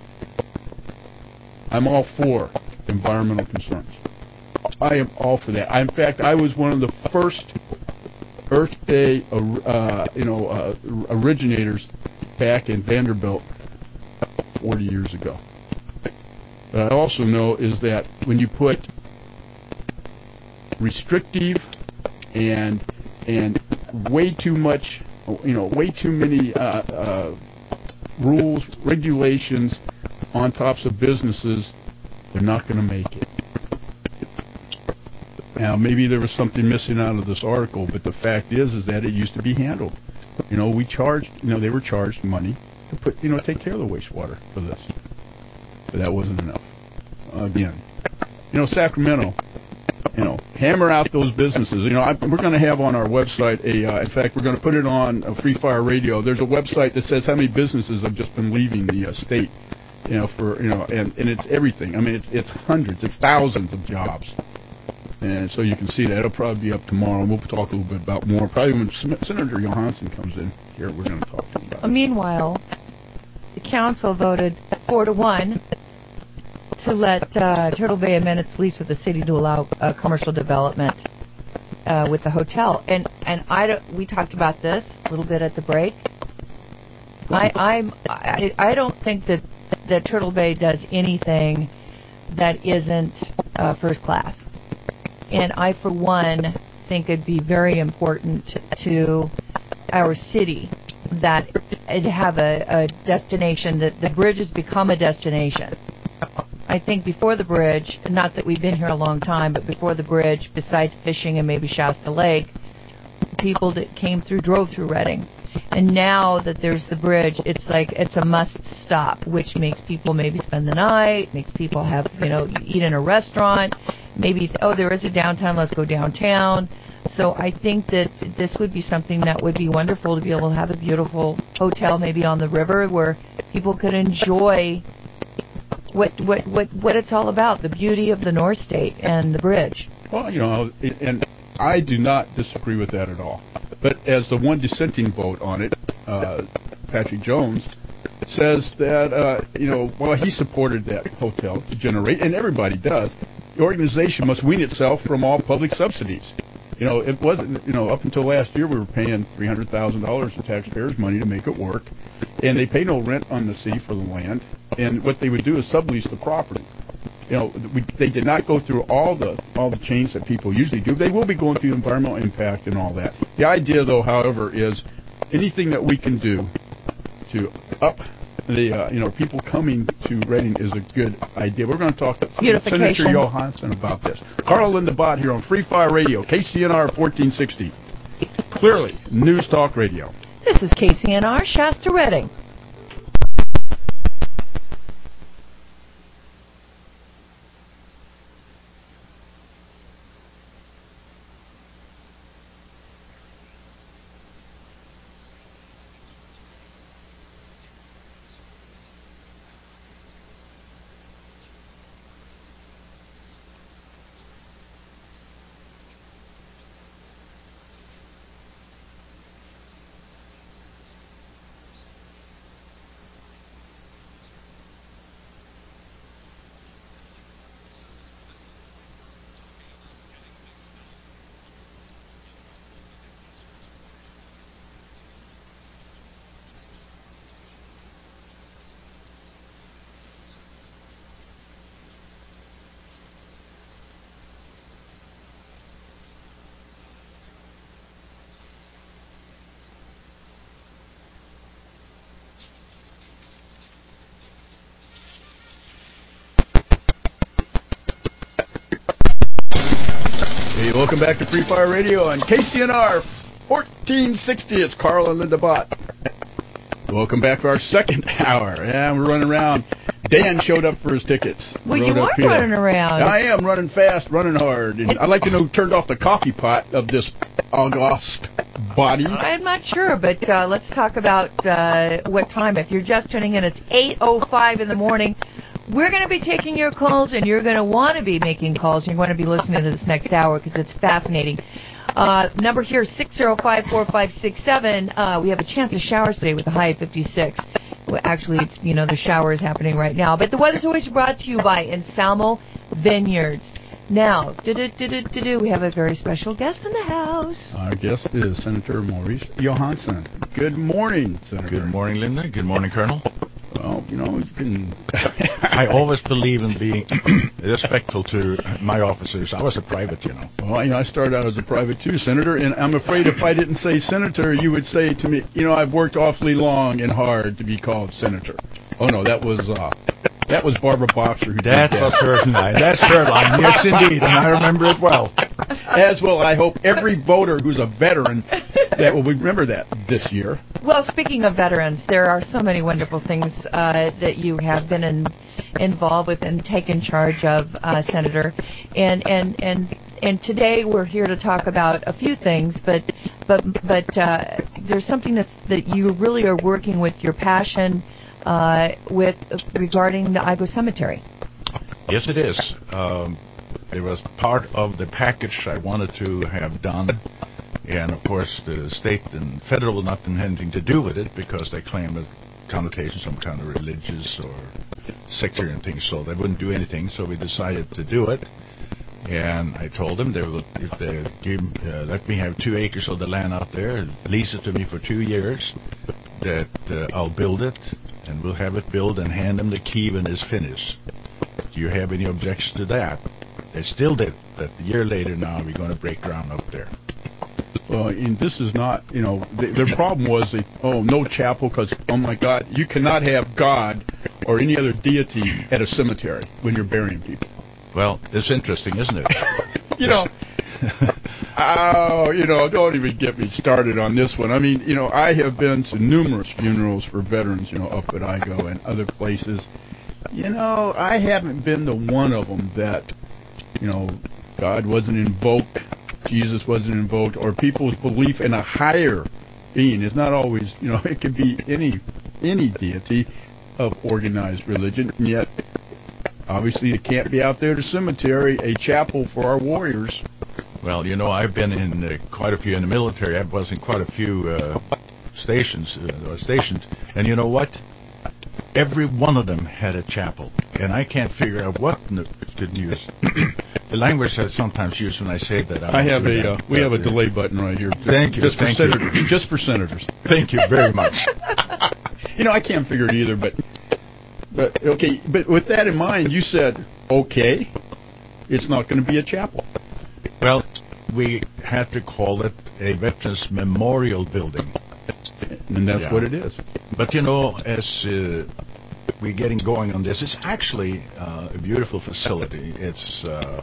I'm all for environmental concerns. I am all for that. I, in fact, I was one of the first Earth Day, uh, you know, uh, originators back in Vanderbilt forty years ago. But I also know is that when you put restrictive and and way too much, you know, way too many uh, uh, rules, regulations on tops of businesses, they're not going to make it. Now, maybe there was something missing out of this article, but the fact is, is that it used to be handled. You know, we charged, you know, they were charged money to put, you know, take care of the wastewater for this. But that wasn't enough. Again, you know, Sacramento, you know, hammer out those businesses. You know, I, we're going to have on our website a, uh, in fact, we're going to put it on uh, Free Fire Radio. There's a website that says how many businesses have just been leaving the uh, state. You know, for, you know, and, and it's everything. I mean, it's it's hundreds, it's thousands of jobs. And so you can see that. It'll probably be up tomorrow, and we'll talk a little bit about more. Probably when Senator Johansson comes in here, we're going to talk to him about it. Meanwhile, the council voted four to one to let uh, Turtle Bay amend its lease with the city to allow uh, commercial development uh, with the hotel. And and I don't, we talked about this a little bit at the break. I I'm I, I don't think that that Turtle Bay does anything that isn't uh, first class. And I, for one, think it'd be very important to our city that it have a, a destination, that the bridge has become a destination. I think before the bridge, not that we've been here a long time, but before the bridge, besides fishing and maybe Shasta Lake, people that came through drove through Reading. And now that there's the bridge, it's like it's a must stop, which makes people maybe spend the night, makes people have, you know, eat in a restaurant, maybe, oh, there is a downtown, let's go downtown. So I think that this would be something that would be wonderful to be able to have a beautiful hotel maybe on the river where people could enjoy what what what what it's all about, the beauty of the North State and the bridge. Well, you know, and I do not disagree with that at all. But as the one dissenting vote on it, uh, Patrick Jones says that, uh, you know, well, he supported that hotel to generate, and everybody does. The organization must wean itself from all public subsidies. You know, it wasn't, you know, up until last year we were paying three hundred thousand dollars in taxpayers' money to make it work, and they pay no rent on the city for the land, and what they would do is sublease the property. You know, we, they did not go through all the all the chains that people usually do. They will be going through environmental impact and all that. The idea, though, however, is anything that we can do to up the uh, you know people coming to Reading is a good idea. We're going to talk to Senator Johansson about this. Carl Linda Bott here on Free Fire Radio, K C N R fourteen sixty. Clearly, News Talk Radio. This is K C N R Shasta Reading. Welcome back to Free Fire Radio on K C N R fourteen sixty. It's Carl and Linda Bott. Welcome back for our second hour. Yeah, we're running around. Dan showed up for his tickets. Well, you are running around. I am running fast, running hard. And I'd like to know who turned off the coffee pot of this august body. I'm not sure, but uh, let's talk about uh, what time. If you're just tuning in, it's eight oh five in the morning. We're going to be taking your calls, and you're going to want to be making calls. You're going to be listening to this next hour because it's fascinating. Uh, number here is six oh five, four five six seven. Uh, we have a chance of showers today with a high of fifty-six. Well, actually, it's, you know, the shower is happening right now. But the weather's always brought to you by Anselmo Vineyards. Now, do-do-do-do-do-do, we have a very special guest in the house. Our guest is Senator Maurice Johansson. Good morning, Senator. Good morning, Linda. Good morning, Colonel. Well, you know, you can... I always believe in being respectful to my officers. I was a private, you know. Well, you know, I started out as a private too, Senator, and I'm afraid if I didn't say Senator, you would say to me, you know, I've worked awfully long and hard to be called Senator. Oh, no, that was... Uh, That was Barbara Boxer who That did was her line. That's her line. Yes, indeed, and I remember it well. As well, I hope every voter who's a veteran that will remember that this year. Well, speaking of veterans, there are so many wonderful things uh, that you have been in, involved with and taken charge of, uh, Senator. And and and and today we're here to talk about a few things, but but but uh, there's something that's that you really are working with your passion. Uh, with uh, regarding the Igo Cemetery. Yes, it is. Um, it was part of the package I wanted to have done, and of course the state and federal not anything to do with it because they claim a connotation, some kind of religious or sectarian thing, so they wouldn't do anything. So we decided to do it, and I told them they would, if they give, uh, let me have two acres of the land out there, lease it to me for two years, that uh, I'll build it. And we'll have it built and hand them the key when it's finished. Do you have any objection to that? They still did. That a year later now we're going to break ground up there. Well, and this is not, you know, th- their problem was, they, oh, no chapel because, oh, my God, you cannot have God or any other deity at a cemetery when you're burying people. Well, it's interesting, isn't it? you know. Oh, you know, don't even get me started on this one. I mean, you know, I have been to numerous funerals for veterans, you know, up at Igo and other places. You know, I haven't been to one of them that, you know, God wasn't invoked, Jesus wasn't invoked, or people's belief in a higher being. It's not always, you know, it could be any any deity of organized religion, and yet Obviously, it can't be out there at the cemetery, a chapel for our warriors. Well, you know, I've been in uh, quite a few in the military. I was in quite a few uh, stations, uh, stations, and you know what? Every one of them had a chapel, and I can't figure out what n- could use. The language I sometimes use when I say that. I'm I have sure a that, uh, we have a uh, delay button right here. Thank you, Just for thank you. senators. Just for senators. Thank you very much. You know, I can't figure it either, but but okay. But with that in mind, you said okay, it's not going to be a chapel. Well, we had to call it a Veterans Memorial Building. And that's Yeah. what it is. But, you know, as uh, we're getting going on this, it's actually uh, a beautiful facility. It's, uh,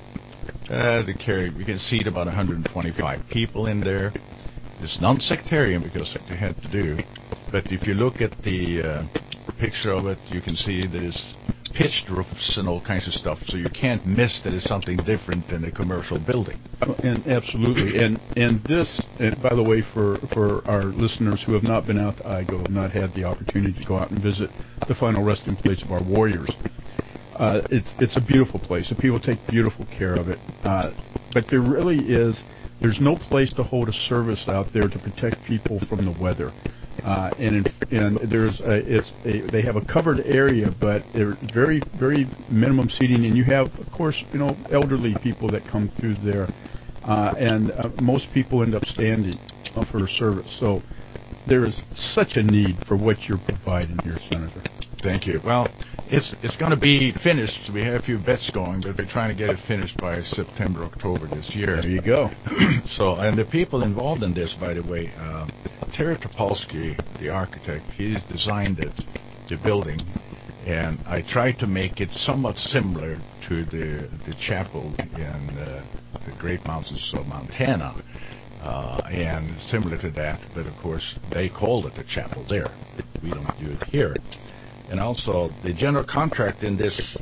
uh, the carry, we can seat about one hundred twenty-five people in there. It's non-sectarian because they had to do. But if you look at the uh, picture of it, you can see that it's pitched roofs and all kinds of stuff, so you can't miss that it's something different than a commercial building. And absolutely, and and this, and by the way, for for our listeners who have not been out to I G O, have not had the opportunity to go out and visit the final resting place of our warriors, uh, it's it's a beautiful place. And people take beautiful care of it. Uh, but there really is, there's no place to hold a service out there to protect people from the weather. Uh, and in, and there's a, it's a, they have a covered area, but they're very very minimum seating, and you have, of course, you know, elderly people that come through there, uh, and uh, most people end up standing uh, for service. So there is such a need for what you're providing here, Senator. Thank you. Well, it's it's going to be finished. We have a few bets going, but we're trying to get it finished by September, October this year. There you go. So, and the people involved in this, by the way, uh, Terry Topolsky, the architect, he's designed it, the building, and I tried to make it somewhat similar to the the chapel in uh, the Great Mountains of Montana, uh, and similar to that, but of course they called it the chapel there. We don't do it here. And also, the general contractor in this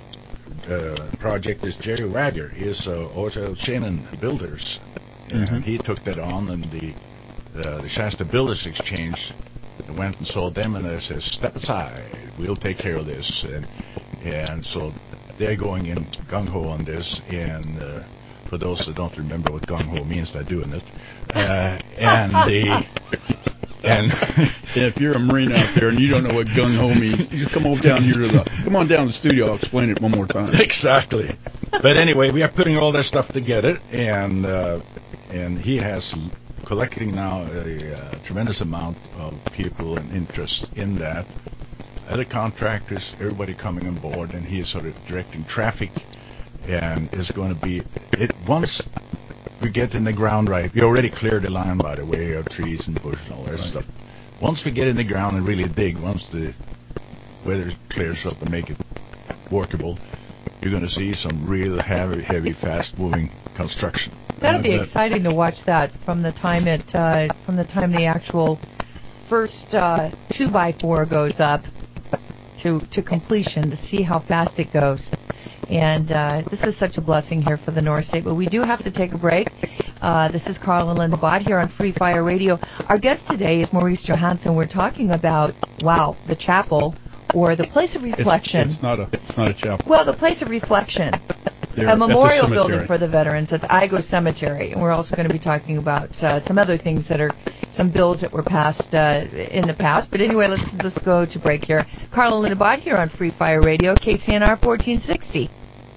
uh, project is Jerry Wagger. He's uh, Ortel Shannon Builders, and Mm-hmm. he took that on. And the uh, the Shasta Builders Exchange went and sold them, and they said, "Step aside, we'll take care of this." And and so they're going in gung ho on this. And uh, for those that don't remember what gung ho means, they're doing it. Uh, and the And if you're a Marine out there and you don't know what gung ho means, you just come on down here to the come on down to the studio. I'll explain it one more time. Exactly. But anyway, we are putting all that stuff together, and uh, and he has collecting now a, uh tremendous amount of people and interest in that. Other contractors, everybody coming on board, and he is sort of directing traffic, and is going to be it once. We get in the ground right. We already cleared the line, by the way, of trees and bushes and all that Right. stuff. Once we get in the ground and really dig, once the weather clears up and make it workable, you're going to see some real heavy, heavy, fast-moving construction. That'll be Uh, exciting to watch that from the time it uh, from the time the actual first uh, two by four goes up to to completion, to see how fast it goes. And uh, this is such a blessing here for the North State. But we do have to take a break. Uh, this is Carl and Linda Bott here on Free Fire Radio. Our guest today is Maurice Johansson. We're talking about, wow, the chapel, or the place of It's, reflection. it's not a it's not a chapel. Well, the place of reflection. There- A that's memorial cemetery. building for the veterans at the I G O Cemetery. And we're also going to be talking about uh, some other things that are, some bills that were passed uh, in the past. But anyway, let's let's go to break here. Carl and Linda Bott here on Free Fire Radio, K C N R fourteen sixty.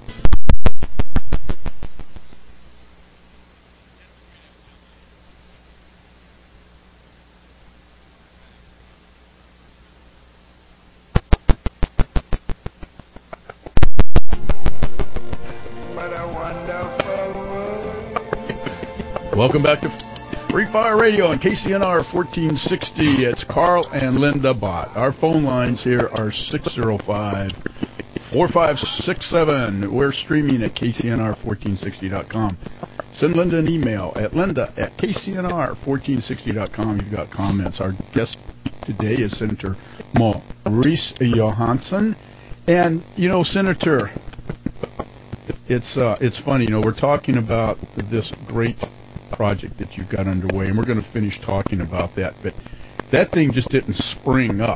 Welcome back to Free Fire Radio on K C N R fourteen sixty. It's Carl and Linda Bott. Our phone lines here are six oh five, four five six seven. We're streaming at K C N R fourteen sixty dot com. Send Linda an email at linda at K C N R fourteen sixty dot com. You've got comments. Our guest today is Senator Maurice Johansson. And, you know, Senator, it's uh, it's funny, you know, we're talking about this great project that you've got underway, and we're going to finish talking about that. But that thing just didn't spring up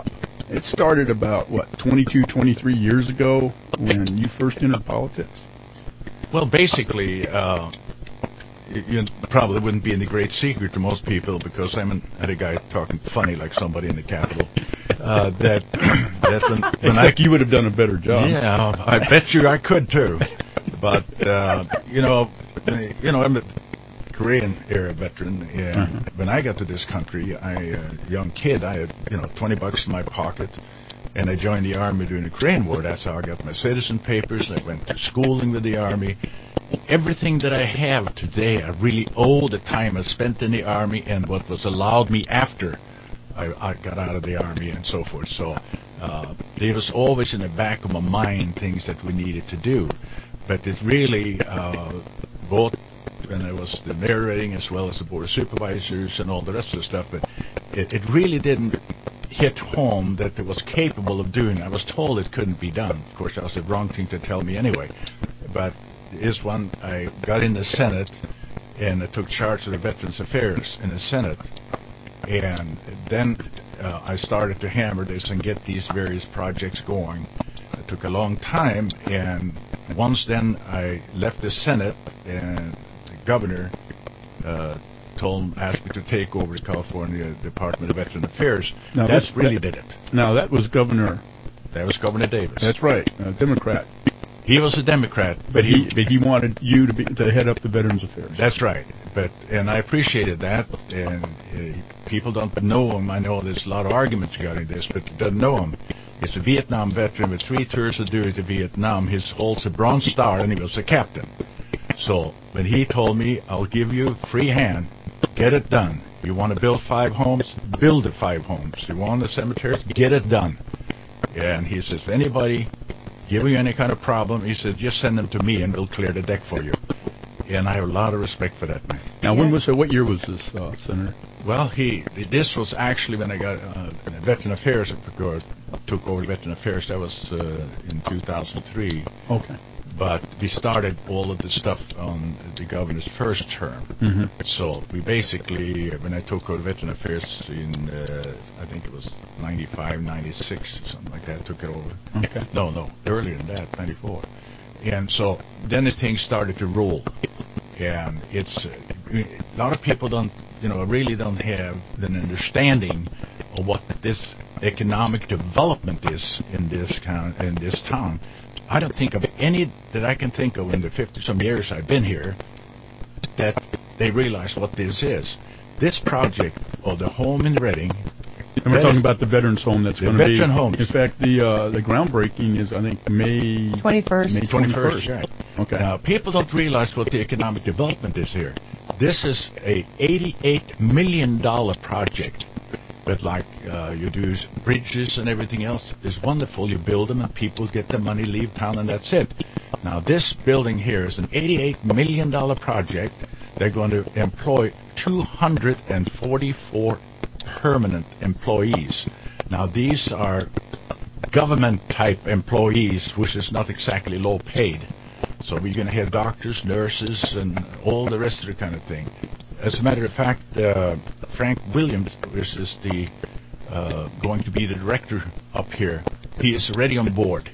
It started about, what, twenty-two, twenty-three years ago when you first entered politics? Well, basically, uh, you, you probably wouldn't be any great secret to most people because I'm an, had a guy talking funny like somebody in the Capitol. Uh, that that when, when I, like you would have done a better job. Yeah, I bet you I could too. But uh, you know, you know, I'm a Korean era veteran, and uh-huh. when I got to this country, I, a uh, young kid, I had you know twenty bucks in my pocket, and I joined the Army during the Korean War. That's how I got my citizen papers. I went to schooling with the Army. Everything that I have today, I really owe the time I spent in the Army and what was allowed me after I, I got out of the Army and so forth. So uh, there was always in the back of my mind things that we needed to do. But it really, uh, both when I was the narrating as well as the Board of Supervisors and all the rest of the stuff, but it, it really didn't hit home that it was capable of doing. I was told it couldn't be done. Of course, that was the wrong thing to tell me anyway. But is one, I got in the Senate and I took charge of the Veterans Affairs in the Senate. And then uh, I started to hammer this and get these various projects going. It took a long time, and once then I left the Senate, and the governor uh, told asked me to take over the California Department of Veteran Affairs. Now that really that, did it. Now that was Governor. That was Governor Davis. That's right, a Democrat. He was a Democrat, but he but he wanted you to be to head up the Veterans Affairs. That's right. But and I appreciated that. And uh, people don't know him. I know there's a lot of arguments regarding this, but doesn't know him. He's a Vietnam veteran with three tours of duty to Vietnam. He holds a Bronze Star, and he was a captain. So when he told me, "I'll give you free hand, get it done. You want to build five homes, build the five homes. You want a cemetery, get it done." And he says, if anybody give you any kind of problem, he said, just send them to me and we'll clear the deck for you. And I have a lot of respect for that man. Now, when was it? What year was this, uh, Senator? Well, he this was actually when I got uh, Veteran Affairs, took over Veteran Affairs. That was uh, in two thousand three. Okay. But we started all of the stuff on the governor's first term. Mm-hmm. So we basically, when I took over Veteran Affairs in, uh, I think it was ninety-five, ninety-six, something like that, took it over. Okay. No, no, earlier than that, ninety-four. And so then the thing started to roll. And it's, uh, a lot of people don't, you know, really don't have an understanding of what this economic development is in this kind, in this town. I don't think of any that I can think of in the fifty-some years I've been here that they realize what this is. This project of the home in Reading. And we're talking about the veterans home that's going to be. Veteran homes. In fact, the uh, the groundbreaking is, I think, May twenty-first. May twenty-first. Right. Okay. Now, people don't realize what the economic development is here. This is a eighty-eight million dollars project. But like uh, you do bridges and everything else is wonderful. You build them and people get the money, leave town, and that's it. Now this building here is an eighty-eight million dollars project. They're going to employ two hundred forty-four permanent employees. Now these are government-type employees, which is not exactly low paid. So we're going to have doctors, nurses, and all the rest of the kind of thing. As a matter of fact, uh, Frank Williams, which is the uh, going to be the director up here, he is already on board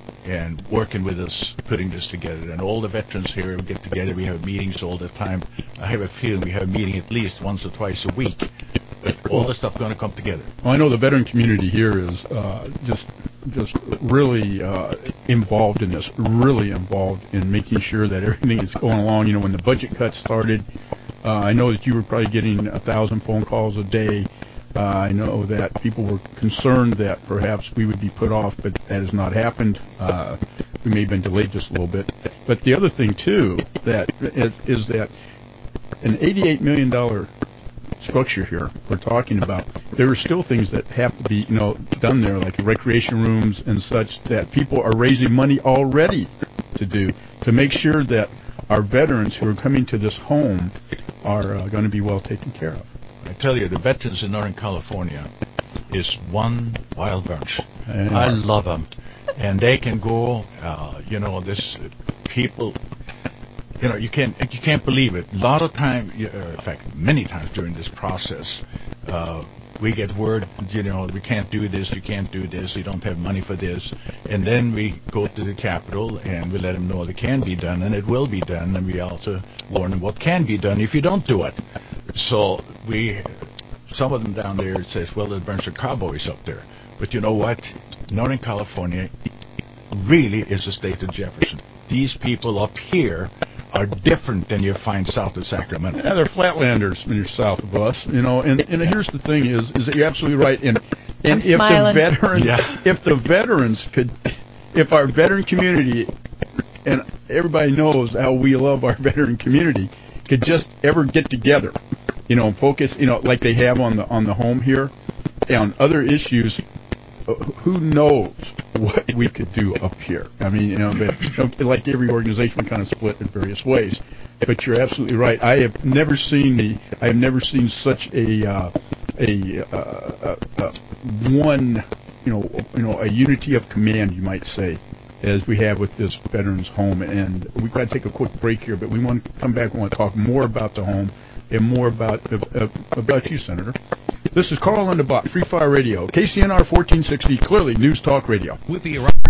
and working with us, putting this together. And all the veterans here we get together. We have meetings all the time. I have a feeling we have a meeting at least once or twice a week. But all the stuff going to come together. Well, I know the veteran community here is uh, just just really uh, involved in this, really involved in making sure that everything is going along. You know, when the budget cuts started, uh, I know that you were probably getting a thousand phone calls a day. Uh, I know that people were concerned that perhaps we would be put off, but that has not happened. Uh, we may have been delayed just a little bit. But the other thing, too, that is, is that an eighty-eight million dollars structure here we're talking about, there are still things that have to be, you know, done there, like recreation rooms and such, that people are raising money already to do, to make sure that our veterans who are coming to this home are uh, going to be well taken care of. I tell you, the veterans in Northern California is one wild bunch. Yeah. I love them. And they can go, uh, you know, this people, you know, you can't, you can't believe it. A lot of time, uh, in fact, many times during this process, uh, we get word, you know, we can't do this, you can't do this, we don't have money for this. And then we go to the Capitol and we let them know it can be done and it will be done. And we also warn them what can be done if you don't do it. So we, some of them down there says, well, there's a bunch of cowboys up there. But you know what? Northern California really is the state of Jefferson. These people up here are different than you find south of Sacramento. Yeah, they're flatlanders when you're south of us, you know. And, and here's the thing: is is that you're absolutely right. And and I'm if smiling. the veterans, Yeah. if the veterans could, if our veteran community, and everybody knows how we love our veteran community, could just ever get together, you know, and focus, you know, like they have on the on the home here, on other issues. Who knows what we could do up here? I mean, you know, but you know, like every organization, we kind of split in various ways. But you're absolutely right. I have never seen the, I have never seen such a, uh, a, uh, uh, uh, one, you know, you know, a unity of command, you might say, as we have with this veterans home. And we've got to take a quick break here, but we want to come back. We want to talk more about the home and more about uh, about you, Senator. This is Carl Underbot, Free Fire Radio, K C N R fourteen sixty, clearly News Talk Radio. We'll be right.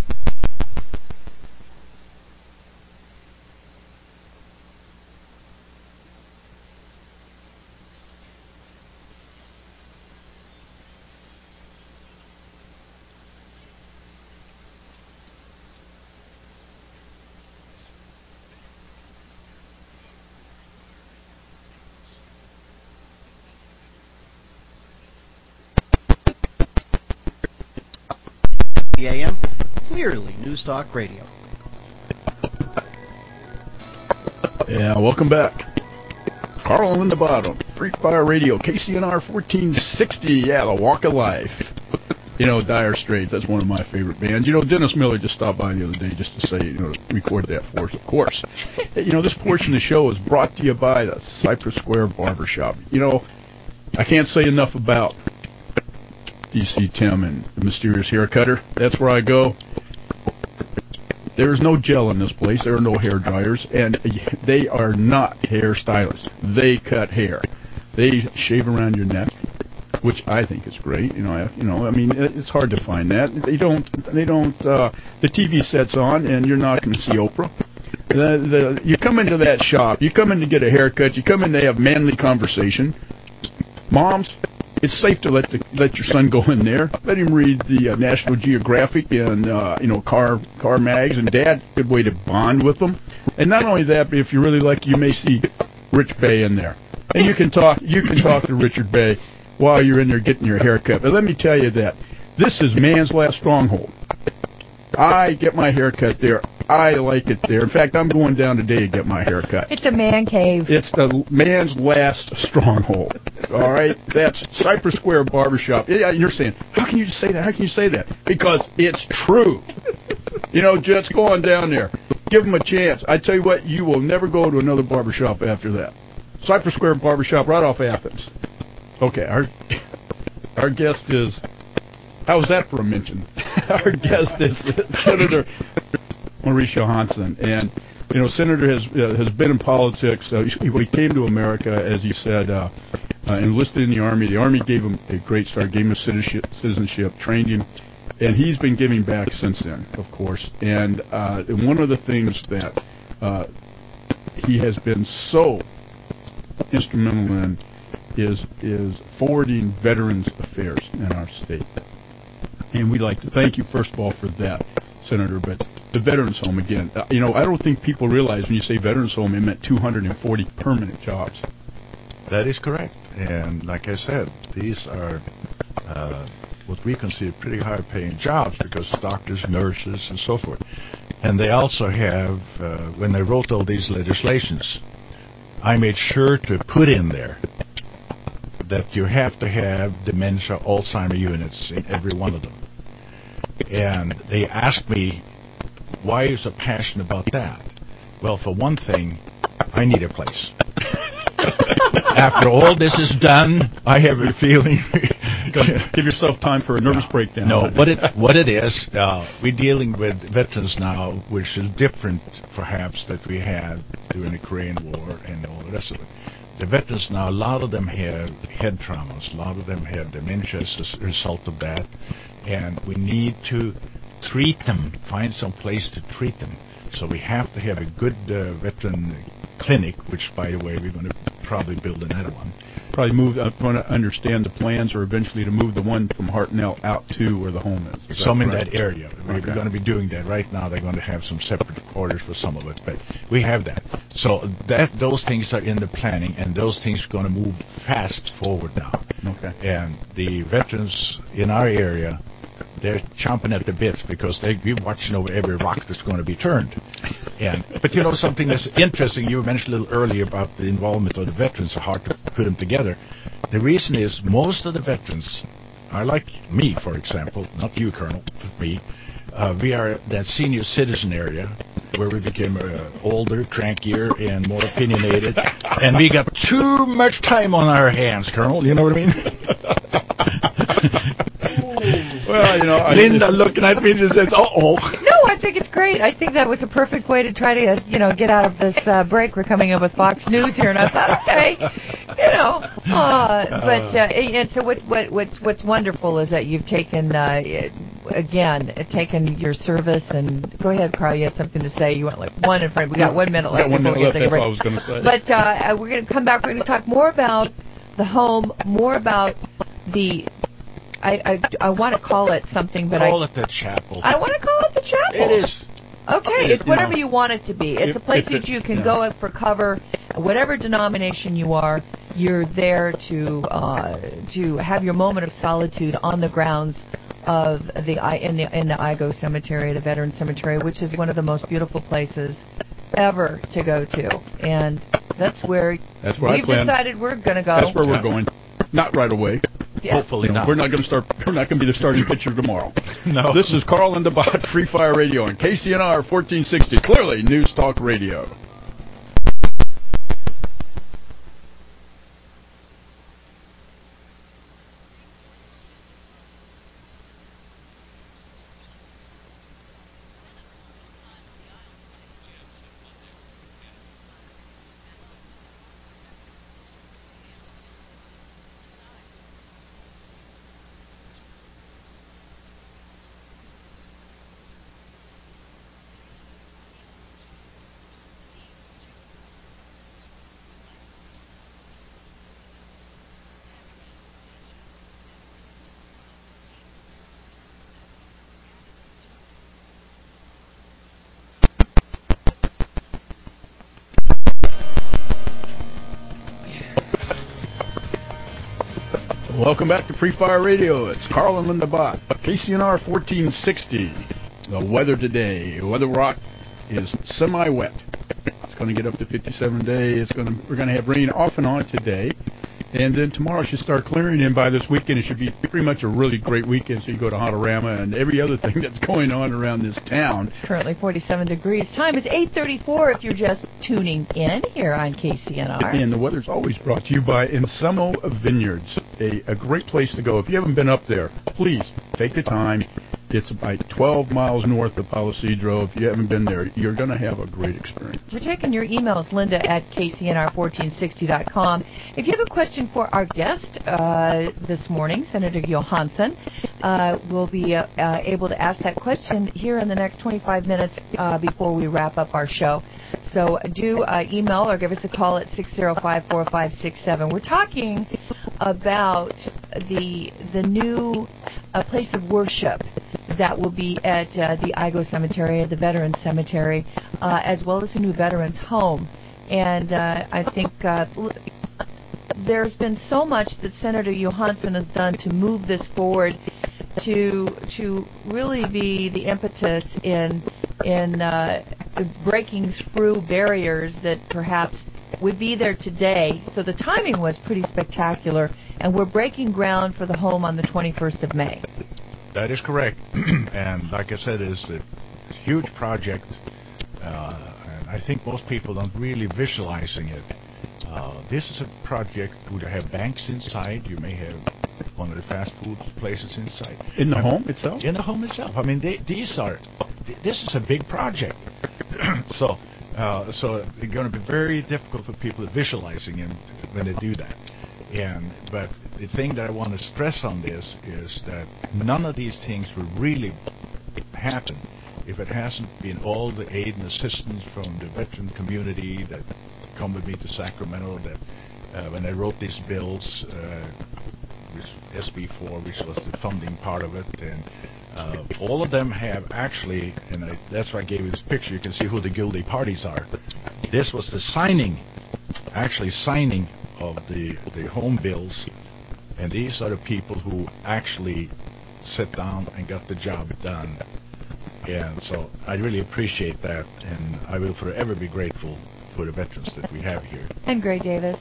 A M, clearly News Talk Radio. Yeah, welcome back. Carl in the bottom, Free Fire Radio, K C N R fourteen sixty, yeah, the Walk of Life. You know, Dire Straits, that's one of my favorite bands. You know, Dennis Miller just stopped by the other day just to say, you know, record that for us, of course. You know, this portion of the show is brought to you by the Cypress Square Barbershop. You know, I can't say enough about D C Tim and the Mysterious Hair Cutter. That's where I go. There's no gel in this place. There are no hair dryers, and they are not hair stylists. They cut hair. They shave around your neck, which I think is great. You know, I, you know. I mean, it's hard to find that. They don't. They don't. Uh, the T V set's on, and you're not going to see Oprah. The, the, you come into that shop. You come in to get a haircut. You come in to have manly conversation. Moms, it's safe to let the, let your son go in there. Let him read the uh, National Geographic and uh, you know car car mags. And Dad, good way to bond with them. And not only that, but if you're really lucky, you may see Rich Bay in there, and you can talk you can talk to Richard Bay while you're in there getting your hair cut. But let me tell you that this is man's last stronghold. I get my hair cut there. I like it there. In fact, I'm going down today to get my hair cut. It's a man cave. It's the man's last stronghold. All right? That's Cypress Square Barbershop. Yeah, you're saying, how can you say that? How can you say that? Because it's true. You know, just go on down there. Give them a chance. I tell you what, you will never go to another barbershop after that. Cypress Square Barbershop right off Athens. Okay, our our guest is, how's that for a mention? Our guest is Senator Maurice Johansson, and you know, Senator has uh, has been in politics. Uh, he, he came to America, as he said, uh, uh, enlisted in the Army. The Army gave him a great start, gave him citizenship, citizenship, trained him, and he's been giving back since then, of course. And, uh, and one of the things that uh, he has been so instrumental in is is forwarding veterans affairs in our state. And we'd like to thank you, first of all, for that, Senator. But the Veterans Home, again, uh, you know, I don't think people realize when you say Veterans Home, it meant two hundred forty permanent jobs. That is correct. And like I said, these are uh, what we consider pretty high-paying jobs because doctors, nurses, and so forth. And they also have, uh, when they wrote all these legislations, I made sure to put in there that you have to have dementia, Alzheimer units in every one of them. And they asked me, why are you so passionate about that? Well, for one thing, I need a place. After all this is done, I have a feeling, Give yourself time for a nervous breakdown. No, what it what it is, uh, we're dealing with veterans now, which is different, perhaps, that we had during the Korean War and all the rest of it. The veterans now, a lot of them have head traumas, a lot of them have dementia as a result of that, and we need to treat them, find some place to treat them. So we have to have a good uh, veteran clinic, which, by the way, we're going to probably build another one. Probably move. I want to understand the plans, or eventually to move the one from Hartnell out to where the home is. is Some that in correct? that area. We're Okay. going to be doing that right now. They're going to have some separate quarters for some of it, but we have that. So that those things are in the planning, and those things are going to move fast forward now. Okay. And the veterans in our area, they're chomping at the bit because they be watching over every rock that's going to be turned. And but you know something that's interesting. You mentioned a little earlier about the involvement of the veterans. Are hard to put them together. The reason is most of the veterans are like me, for example, not you, Colonel, but me. Uh, we are that senior citizen area where we became uh, older, crankier, and more opinionated, and we got too much time on our hands, Colonel. You know what I mean? Well, you know, I Linda looking at me and says, "Uh oh." No, I think it's great. I think that was a perfect way to try to, uh, you know, get out of this uh, break. We're coming up with Fox News here, and I thought, okay, you know. Uh, but uh, and so what, what what's what's wonderful is that you've taken uh, again taken your service and go ahead, Carl. You had something to say. You went like one in front. We got one minute I got left. one before minute we left. get to That's take a all I was going break. to say. But uh, we're going to come back. We're going to talk more about the home, more about the. I, I, I want to call it something, but Call I it the chapel. I want to call it the chapel. It is. Okay, It- it's you whatever know, you want it to be. It's if- a place if it- that you can yeah. go up for cover, whatever denomination you are. You're there to uh, to have your moment of solitude on the grounds of the I in the in the Igo Cemetery, the Veteran Cemetery, which is one of the most beautiful places ever to go to, and that's where That's where I we've plan. decided we're going to go. That's where Yeah. we're going. Not right away. Yeah. Hopefully You know, not. we're not going to start. We're not going to be the starting pitcher tomorrow. No. This is Carl and the Bot, Free Fire Radio on K C N R fourteen sixty. Clearly, News Talk Radio. Welcome back to Free Fire Radio. It's Carl and Linda Bott, K C N R fourteen sixty. The weather today, Weather Rock is semi-wet. It's going to get up to fifty-seven today. It's going to we're going to have rain off and on today, and then tomorrow should start clearing. And by this weekend, it should be pretty much a really great weekend. So you go to Hatorama and every other thing that's going on around this town. Currently forty-seven degrees. Time is eight thirty-four if you're just tuning in here on K C N R. And the weather's always brought to you by Ensemo Vineyards, a, a great place to go. If you haven't been up there, please take the time. It's about twelve miles north of Palo Cedro. If you haven't been there, you're going to have a great experience. We're taking your emails, Linda at K C N R fourteen sixty dot com. If you have a question for our guest uh, this morning, Senator Johansson, uh, we'll be uh, uh, able to ask that question here in the next twenty-five minutes uh, before we wrap up our show. So do uh, email or give us a call at six oh five, four five six seven. We're talking about the the new uh, place of worship that will be at uh, the Igo Cemetery, the Veterans Cemetery, uh, as well as a new Veterans Home. And uh, I think uh, l- there's been so much that Senator Johansson has done to move this forward, to to really be the impetus in in uh, breaking through barriers that perhaps would be there today. So the timing was pretty spectacular, and we're breaking ground for the home on the twenty-first of May. That is correct. And like I said, it's a huge project. Uh, and I think most people don't really visualizing it. Uh, this is a project where you have banks inside. You may have one of the fast food places inside. In the I mean, home itself? In the home itself. I mean, they, these are, th- this is a big project. so, uh, so it's going to be very difficult for people visualizing it when they do that. And but the thing that I want to stress on this is that none of these things will really happen if it hasn't been all the aid and assistance from the veteran community that come with me to Sacramento. That uh, when I wrote these bills, uh, which S B four, which was the funding part of it, and uh, all of them have actually, and I, that's why I gave you this picture. You can see who the guilty parties are. This was the signing, actually signing of the the home bills, and these are the people who actually sat down and got the job done. And so I really appreciate that, and I will forever be grateful for the veterans that we have here. And Gray Davis.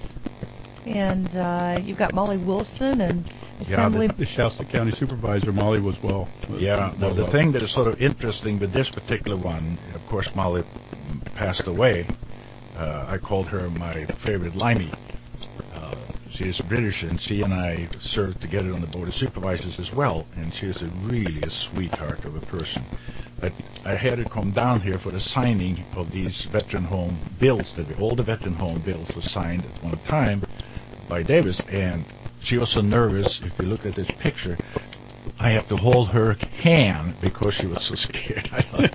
And uh, you've got Molly Wilson and Yeah, Assembly. The Shasta County Supervisor, Molly, was well. Was Yeah, well now the loved. thing that is sort of interesting with this particular one, of course, Molly passed away. Uh, I called her my favorite limey. Uh, she is British, and she and I served together on the Board of Supervisors as well, and she is a really a sweetheart of a person. But I had her come down here for the signing of these veteran home bills. That all the veteran home bills were signed at one time by Davis, and she was so nervous. If you look at this picture, I have to hold her hand because she was so scared.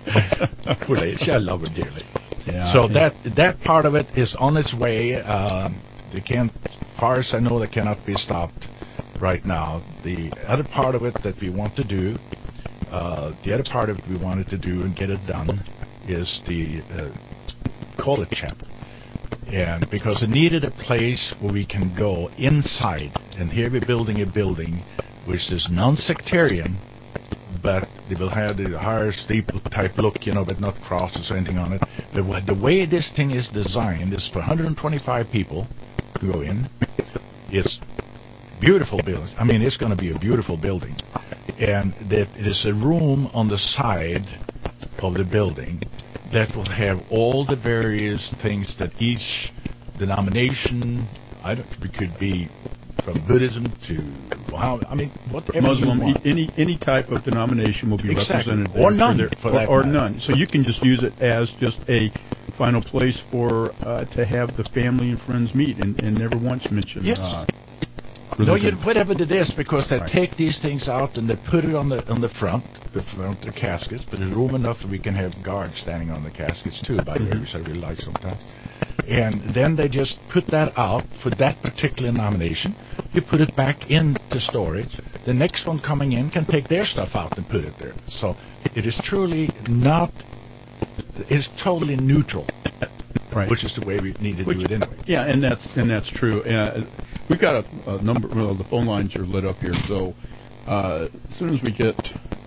Poor lady, I love her dearly. Yeah, so yeah. that that part of it is on its way. Um, they can't, as far as I know, they cannot be stopped right now. The other part of it that we want to do, uh, the other part of it we wanted to do and get it done, is the uh, college chapel. And because it needed a place where we can go inside, and here we're building a building which is non-sectarian, but they will have the higher steeple type look, you know, but not crosses or anything on it. The, the way this thing is designed is for one hundred twenty-five people to go in. It's beautiful building. I mean, it's going to be a beautiful building, and that it is a room on the side of the building that will have all the various things that each denomination, I don't, it could be from Buddhism to, wow, I mean, whatever Muslim, you want. e- any any type of denomination will be Exactly. represented there Or none, their- for or, that or matter. none. So you can just use it as just a final place for uh, to have the family and friends meet, and, and never once mention. Yes. Uh, No, you, religion. whatever it is, because they Right. take these things out and they put it on the on the front, the front the caskets, but there's room enough that we can have guards standing on the caskets too, by the way, Mhm. which I really like sometimes. And then they just put that out for that particular nomination. You put it back into storage. The next one coming in can take their stuff out and put it there. So it is truly not, it's totally neutral, Right. which is the way we need to Which- do it anyway. Yeah, and that's and that's true. Uh, we've got a, a number. Well, the phone lines are lit up here, so uh, as soon as we get,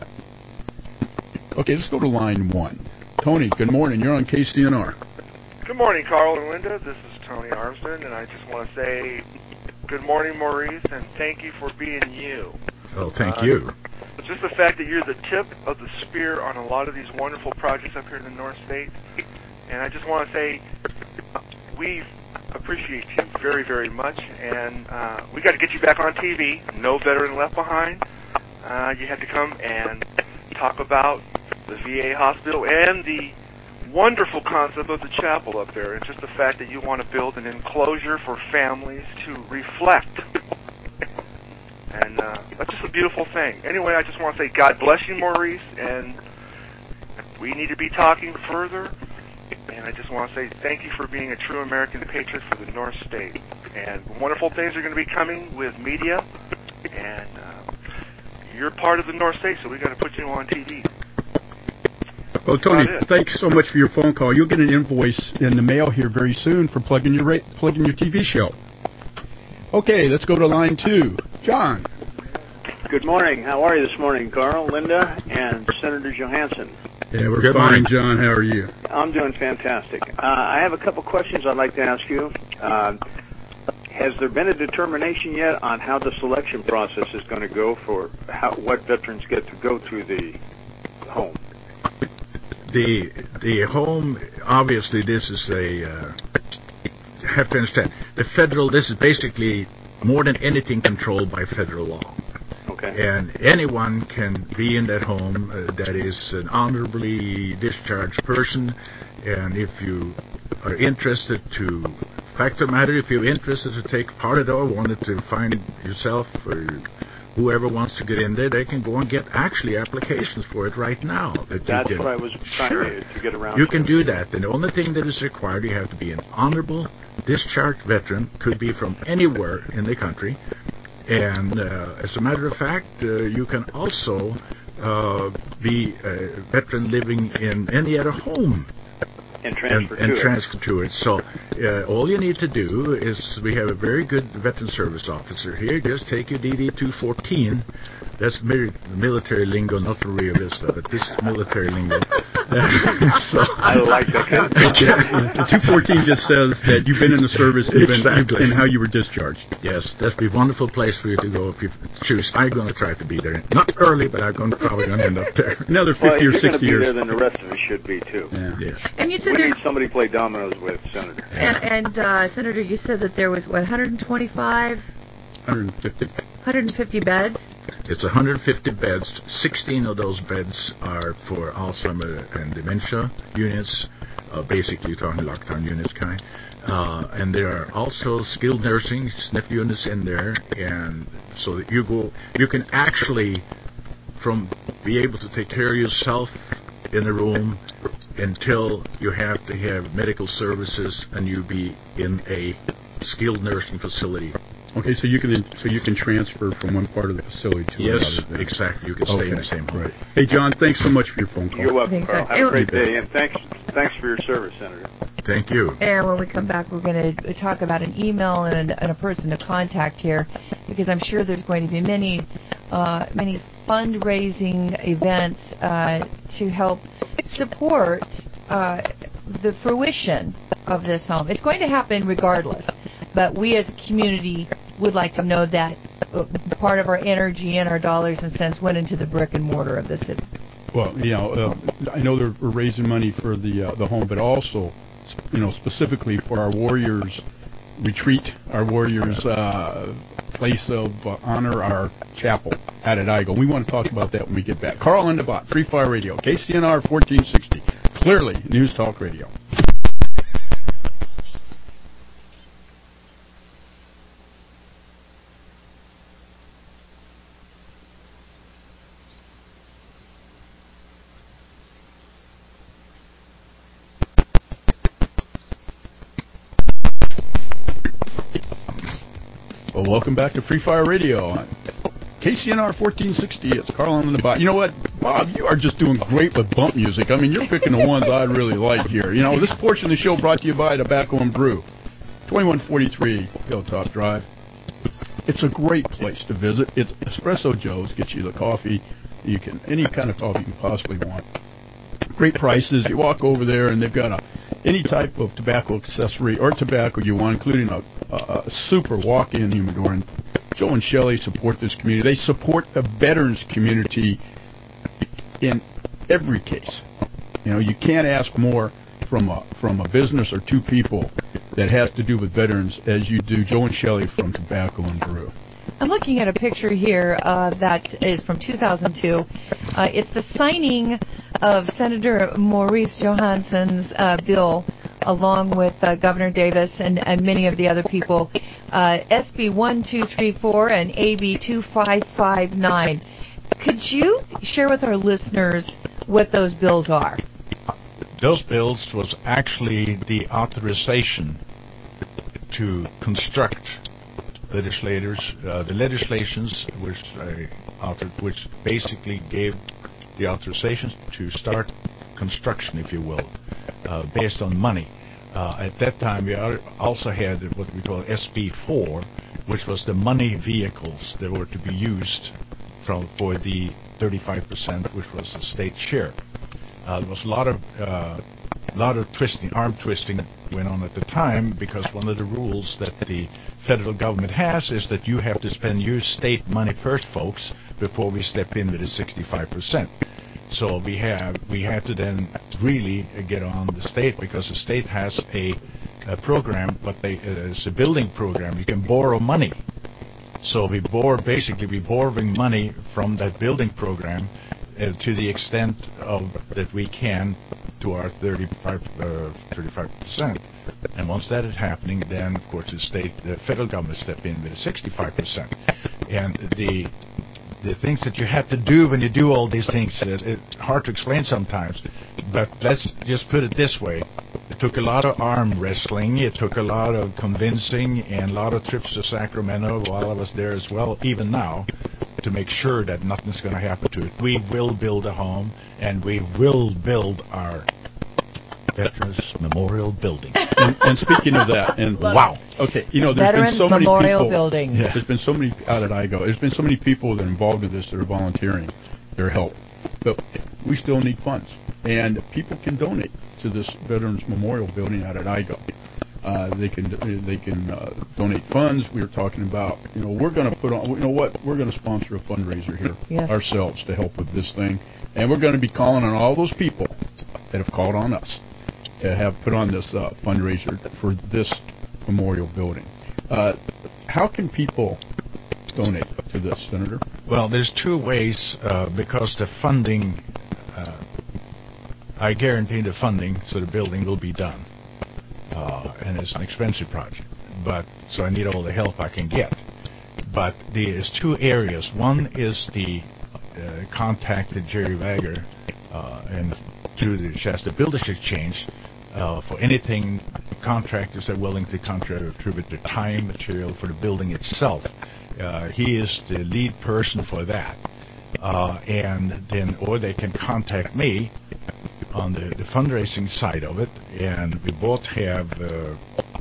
okay, let's go to line one. Tony, good morning. You're on K C N R. Good morning, Carl and Linda. This is Tony Armstrong, and I just want to say good morning, Maurice, and thank you for being you. Oh, thank Uh, you. Just the fact that you're the tip of the spear on a lot of these wonderful projects up here in the North State. And I just want to say we appreciate you very, very much. And uh, we got to get you back on T V. No Veteran Left Behind. Uh, you had to come and talk about the V A hospital and the wonderful concept of the chapel up there. And just the fact that you want to build an enclosure for families to reflect. And uh, that's just a beautiful thing. Anyway, I just want to say God bless you, Maurice, and we need to be talking further. And I just want to say thank you for being a true American patriot for the North State. And wonderful things are going to be coming with media, and uh, you're part of the North State, so we got to put you on T V. Well, Tony, About it. thanks so much for your phone call. You'll get an invoice in the mail here very soon for plugging your ra- plugging your T V show. Okay, let's go to line two. John. Good morning. How are you this morning, Carl, Linda, and Senator Johansson? Yeah, we're Good fine, morning. John. How are you? I'm doing fantastic. Uh, I have a couple questions I'd like to ask you. Uh, has there been a determination yet on how the selection process is going to go for how, what veterans get to go to the home? The the home, obviously, this is a. Uh, have to understand the federal. This is basically more than anything controlled by federal law. Okay. And anyone can be in that home uh, that is an honorably discharged person. And if you are interested to, fact of the matter, if you're interested to take part of it or wanted to find yourself or whoever wants to get in there, they can go and get actually applications for it right now. That That's you can, what I was trying sure, to, to get around You to. can do that. And the only thing that is required, you have to be an honorable discharged veteran, could be from anywhere in the country. And uh, as a matter of fact, uh, you can also uh, be a veteran living in any other home And transfer and, and to it. transfer to it. So uh, all you need to do is, we have a very good veteran service officer here. Just take your D D two fourteen. That's mi- military lingo, not for Rio Vista, but this is military lingo. so, I like that kind of thing. The two fourteen just says that you've been in the service and, been, Exactly. and how you were discharged. Yes, that's a wonderful place for you to go if you choose. I'm going to try to be there. Not early, but I'm going to, probably going to end up there. Another Well, fifty if or you're going to sixty be years. there, then the rest of us should be too. Yeah. Yes. And you said We there's need somebody to play dominoes with, Senator. and, and uh, Senator, you said that there was what one hundred twenty-five, one hundred fifty. one hundred fifty beds. It's one hundred fifty beds. sixteen of those beds are for Alzheimer and dementia units, uh, basically talking lockdown units kind. Uh, and there are also skilled nursing S N F units in there, and so that you go, you can actually from be able to take care of yourself in the room until you have to have medical services and you be in a skilled nursing facility. Okay, so you can so you can transfer from one part of the facility to Yes, another. Then. exactly. You can stay in Okay, the same home. right. Hey, John, thanks so much for your phone call. You're welcome, Thanks, Carl. sir. Have a great You bet. day, and thanks thanks for your service, Senator. Thank you. And when we come back, we're going to talk about an email and, an, and a person to contact here, because I'm sure there's going to be many, uh, many fundraising events uh, to help support uh, the fruition of this home. It's going to happen regardless, but we as a community would like to know that uh, part of our energy and our dollars and cents went into the brick and mortar of the city. Well, you know, uh, I know they're we're raising money for the uh, the home, but also, you know, specifically for our Warriors retreat, our Warriors uh, place of uh, honor, our chapel at Idaho. We want to talk about that when we get back. Carl and the Bot, Free Fire Radio, K C N R fourteen sixty, clearly News Talk Radio. Well, welcome back to Free Fire Radio on K C N R fourteen sixty. It's Carl on the Bot. You know what, Bob, you are just doing great with bump music. I mean, you're picking the ones I really like here. You know, this portion of the show brought to you by Tobacco and Brew, twenty-one forty-three Hilltop Drive. It's a great place to visit. It's Espresso Joe's. Gets you the coffee. You can any kind of coffee you can possibly want. Great prices. You walk over there and they've got a any type of tobacco accessory or tobacco you want, including a, a, a super walk-in humidor. And Joe and Shelley support this community. They support the veterans community in every case. You know, you can't ask more from a from a business or two people that has to do with veterans as you do Joe and Shelley from Tobacco and Brew. I'm looking at a picture here uh, that is from two thousand two. Uh, it's the signing of Senator Maurice Johansson's uh, bill, along with uh, Governor Davis and, and many of the other people, uh, S B one two three four and A B two five five nine. Could you share with our listeners what those bills are? Those bills was actually the authorization to construct legislators, uh, the legislations which uh, author, which basically gave the authorization to start construction, if you will, uh, based on money. Uh, at that time, we also had what we call S B four, which was the money vehicles that were to be used from for the thirty-five percent, which was the state share. Uh, there was a lot of uh, lot of twisting, arm twisting went on at the time, because one of the rules that the federal government has is that you have to spend your state money first, folks, before we step in with the sixty-five percent. So we have we had to then really get on the state, because the state has a, a program, but they, uh, it's a building program. You can borrow money So we bore, basically, we borrowing money from that building program uh, to the extent of that we can to our thirty-five, uh, thirty-five percent. And once that is happening, then, of course, the state, the federal government step in with a sixty-five percent. And the the things that you have to do when you do all these things, uh, it's hard to explain sometimes. But let's just put it this way. It took a lot of arm wrestling. It took a lot of convincing and a lot of trips to Sacramento while I was there as well, even now, to make sure that nothing's going to happen to it. We will build a home, and we will build our Veterans Memorial Building. and, and speaking of that, and wow, okay, you know, there's Veterans been so many Memorial people. Building. Yeah. There's been so many out at I G O. There's been so many people that are involved in this that are volunteering their help, but we still need funds, and people can donate to this Veterans Memorial Building out at I G O. Uh, they can they can uh, donate funds. We were talking about, you know, we're going to put on, you know what, we're going to sponsor a fundraiser here yes. ourselves to help with this thing, and we're going to be calling on all those people that have called on us to have put on this uh, fundraiser for this memorial building. Uh, how can people donate to this, Senator? Well, there's two ways, uh, because the funding, uh, I guarantee the funding, so the building will be done. Uh, and it's an expensive project, but so I need all the help I can get. But there's two areas. One is the uh, contacted Jerry Wagner uh, and through the Shasta Builders Exchange uh, for anything contractors are willing to contribute their time, material for the building itself. Uh, he is the lead person for that, uh, and then or they can contact me on the, the fundraising side of it, and we both have, uh,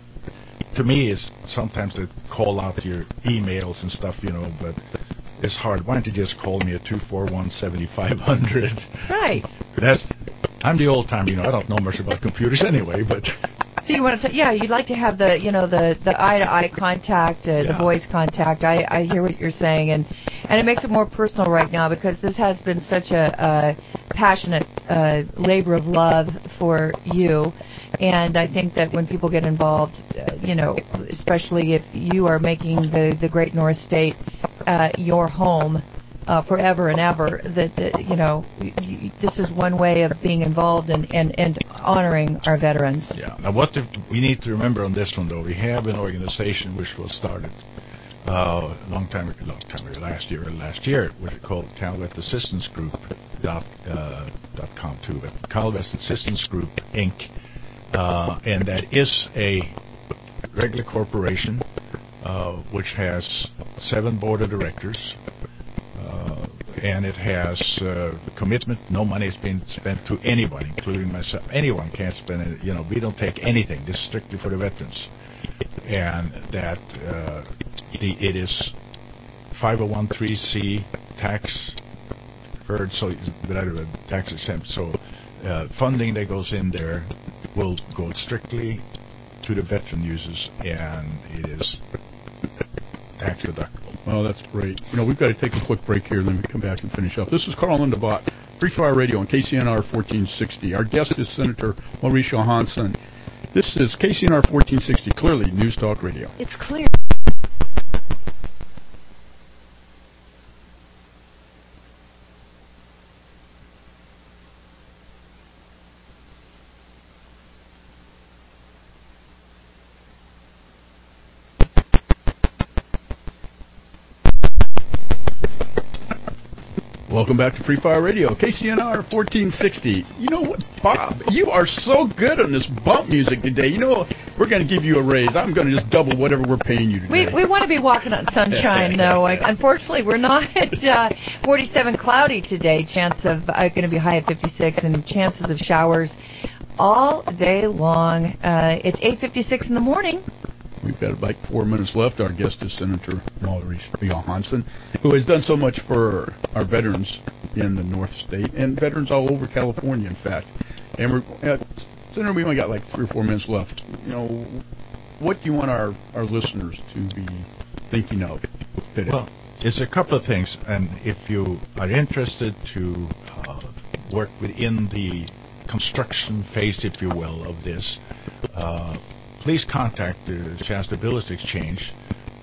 to me, is sometimes they call out your emails and stuff, you know, but it's hard. Why don't you just call me at two four one, seven five zero zero? Right. That's, I'm the old time, you know, I don't know much about computers anyway, but... So you want to, yeah, you'd like to have the, you know, the, the eye-to-eye contact, uh, Yeah. the voice contact. I, I hear what you're saying, and, and it makes it more personal right now because this has been such a, a passionate uh, labor of love for you. And I think that when people get involved, uh, you know, especially if you are making the, the Great North State uh, your home uh, forever and ever, that, uh, you know, y- y- this is one way of being involved and, and, and honoring our veterans. Yeah. Now, what the, we need to remember on this one, though, we have an organization which was started uh, a long time, a long time ago, last year, or last year, which is called Calvert Assistance Group dot, uh, dot com too, but Calvert Assistance Group Incorporated, uh, and that is a regular corporation uh, which has seven board of directors. Uh, and it has uh, commitment. No money is being spent to anyone, including myself. Anyone can't spend it. You know, we don't take anything. This is strictly for the veterans. And that uh, the, it is five oh one c tax heard, so tax exempt. So uh, funding that goes in there will go strictly to the veteran users, and it is tax deductible. Oh, that's great. You know, we've got to take a quick break here, then we come back and finish up. This is Carl Lindebaugh, Free Fire Radio on K C N R fourteen sixty. Our guest is Senator Mauricio Hansen. This is K C N R fourteen sixty, clearly News Talk Radio. It's clear. Welcome back to Free Fire Radio, K C N R fourteen sixty. You know what, Bob? You are so good on this bump music today. You know, we're going to give you a raise. I'm going to just double whatever we're paying you today. We we want to be walking on sunshine, though. Like, unfortunately, we're not. Uh, forty-seven cloudy today. Chance of uh, going to be high at fifty-six, and chances of showers all day long. Uh, it's eight fifty-six in the morning. We've got like four minutes left. Our guest is Senator Mauricio Hansen, who has done so much for our veterans in the North State and veterans all over California, in fact. And we're, uh, Senator, we only got like three or four minutes left. You know, what do you want our, our listeners to be thinking of today? Well, it's a couple of things, and if you are interested to uh, work within the construction phase, if you will, of this, uh, please contact the Shasta Builders Exchange.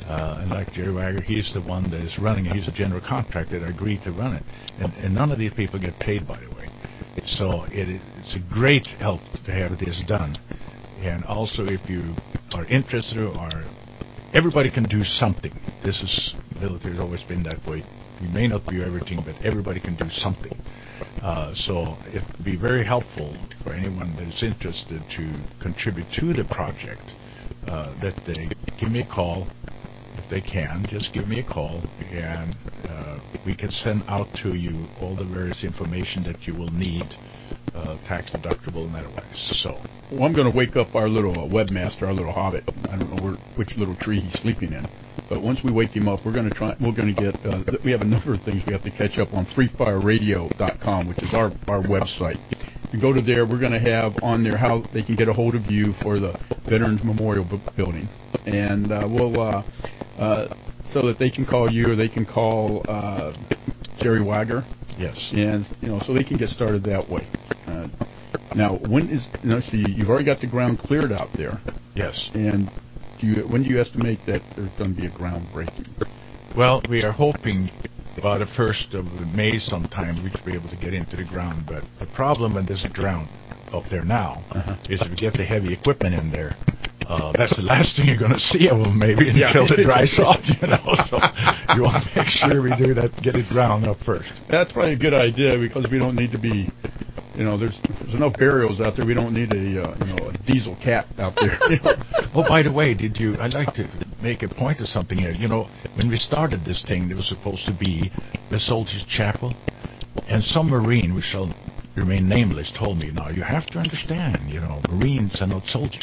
Uh, and like Jerry Wagner, he's the one that is running it. He's a general contractor that agreed to run it. And, and none of these people get paid, by the way. So it, it's a great help to have this done. And also, if you are interested or everybody can do something. This is, military has always been that way. We may not do everything, but everybody can do something. Uh, so it would be very helpful for anyone that is interested to contribute to the project uh, that they give me a call. If they can, just give me a call, and uh, we can send out to you all the various information that you will need, uh, tax deductible and otherwise. So, well, I'm going to wake up our little uh, webmaster, our little hobbit. I don't know where, which little tree he's sleeping in, but once we wake him up, we're going to try. We're going to get. Uh, we have a number of things we have to catch up on. free fire radio dot com, which is our our website. You go to there. We're going to have on there how they can get a hold of you for the Veterans Memorial B- Building, and uh, we'll. Uh, Uh, so that they can call you or they can call uh, Jerry Wagner. Yes. And, you know, so they can get started that way. Uh, now, when is, you know, see, you've already got the ground cleared out there. Yes. And do you, when do you estimate that there's going to be a groundbreaking? Well, we are hoping about the first of May sometime we should be able to get into the ground. But the problem with this ground up there now uh-huh. is if we get the heavy equipment in there, Uh, that's the last thing you're going to see of them, maybe, until yeah. it dries off, you know. So you want to make sure we do that, get it ground up first. That's probably a good idea because we don't need to be, you know, there's, there's enough burials out there. We don't need a, uh, you know, a diesel cat out there. You know? Oh, by the way, did you? I'd like to make a point of something here. You know, when we started this thing, it was supposed to be the Soldiers' Chapel, and some Marine, we shall remain nameless, told me, now you have to understand, you know, Marines are not soldiers.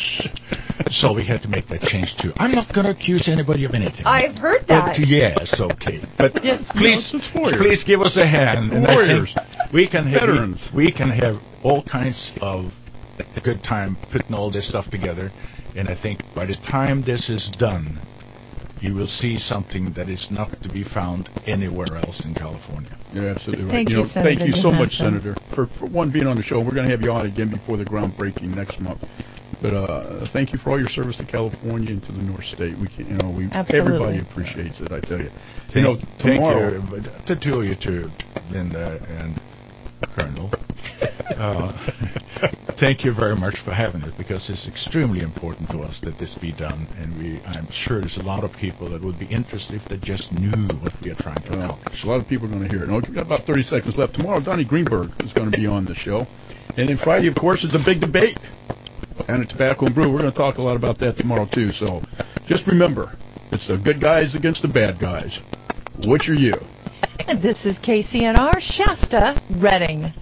So we had to make that change too. I'm not going to accuse anybody of anything. I've heard that. But yes, okay. But yes, please, no, please give us a hand. And warriors, I think we can have, veterans. We, we can have all kinds of a good time putting all this stuff together. And I think by the time this is done, you will see something that is not to be found anywhere else in California. You're absolutely right. Thank you, you, know, Senator thank you so much, Johansson. Senator, for, for one being on the show. We're going to have you on again before the groundbreaking next month. But uh, thank you for all your service to California and to the North State. We can, you know, we absolutely. Everybody appreciates it. I tell you. Thank, you know, tomorrow. Thank you, the two of you too, Linda and Colonel. Uh, thank you very much for having it, because it's extremely important to us that this be done, and we I'm sure there's a lot of people that would be interested if they just knew what we are trying to well, accomplish. A lot of people are going to hear it. Now, we've got about thirty seconds left. Tomorrow, Donnie Greenberg is going to be on the show. And then Friday, of course, is the big debate. And at Tobacco and Brew, we're going to talk a lot about that tomorrow, too. So just remember, it's the good guys against the bad guys. Which are you? And this is K C N R Shasta, Redding.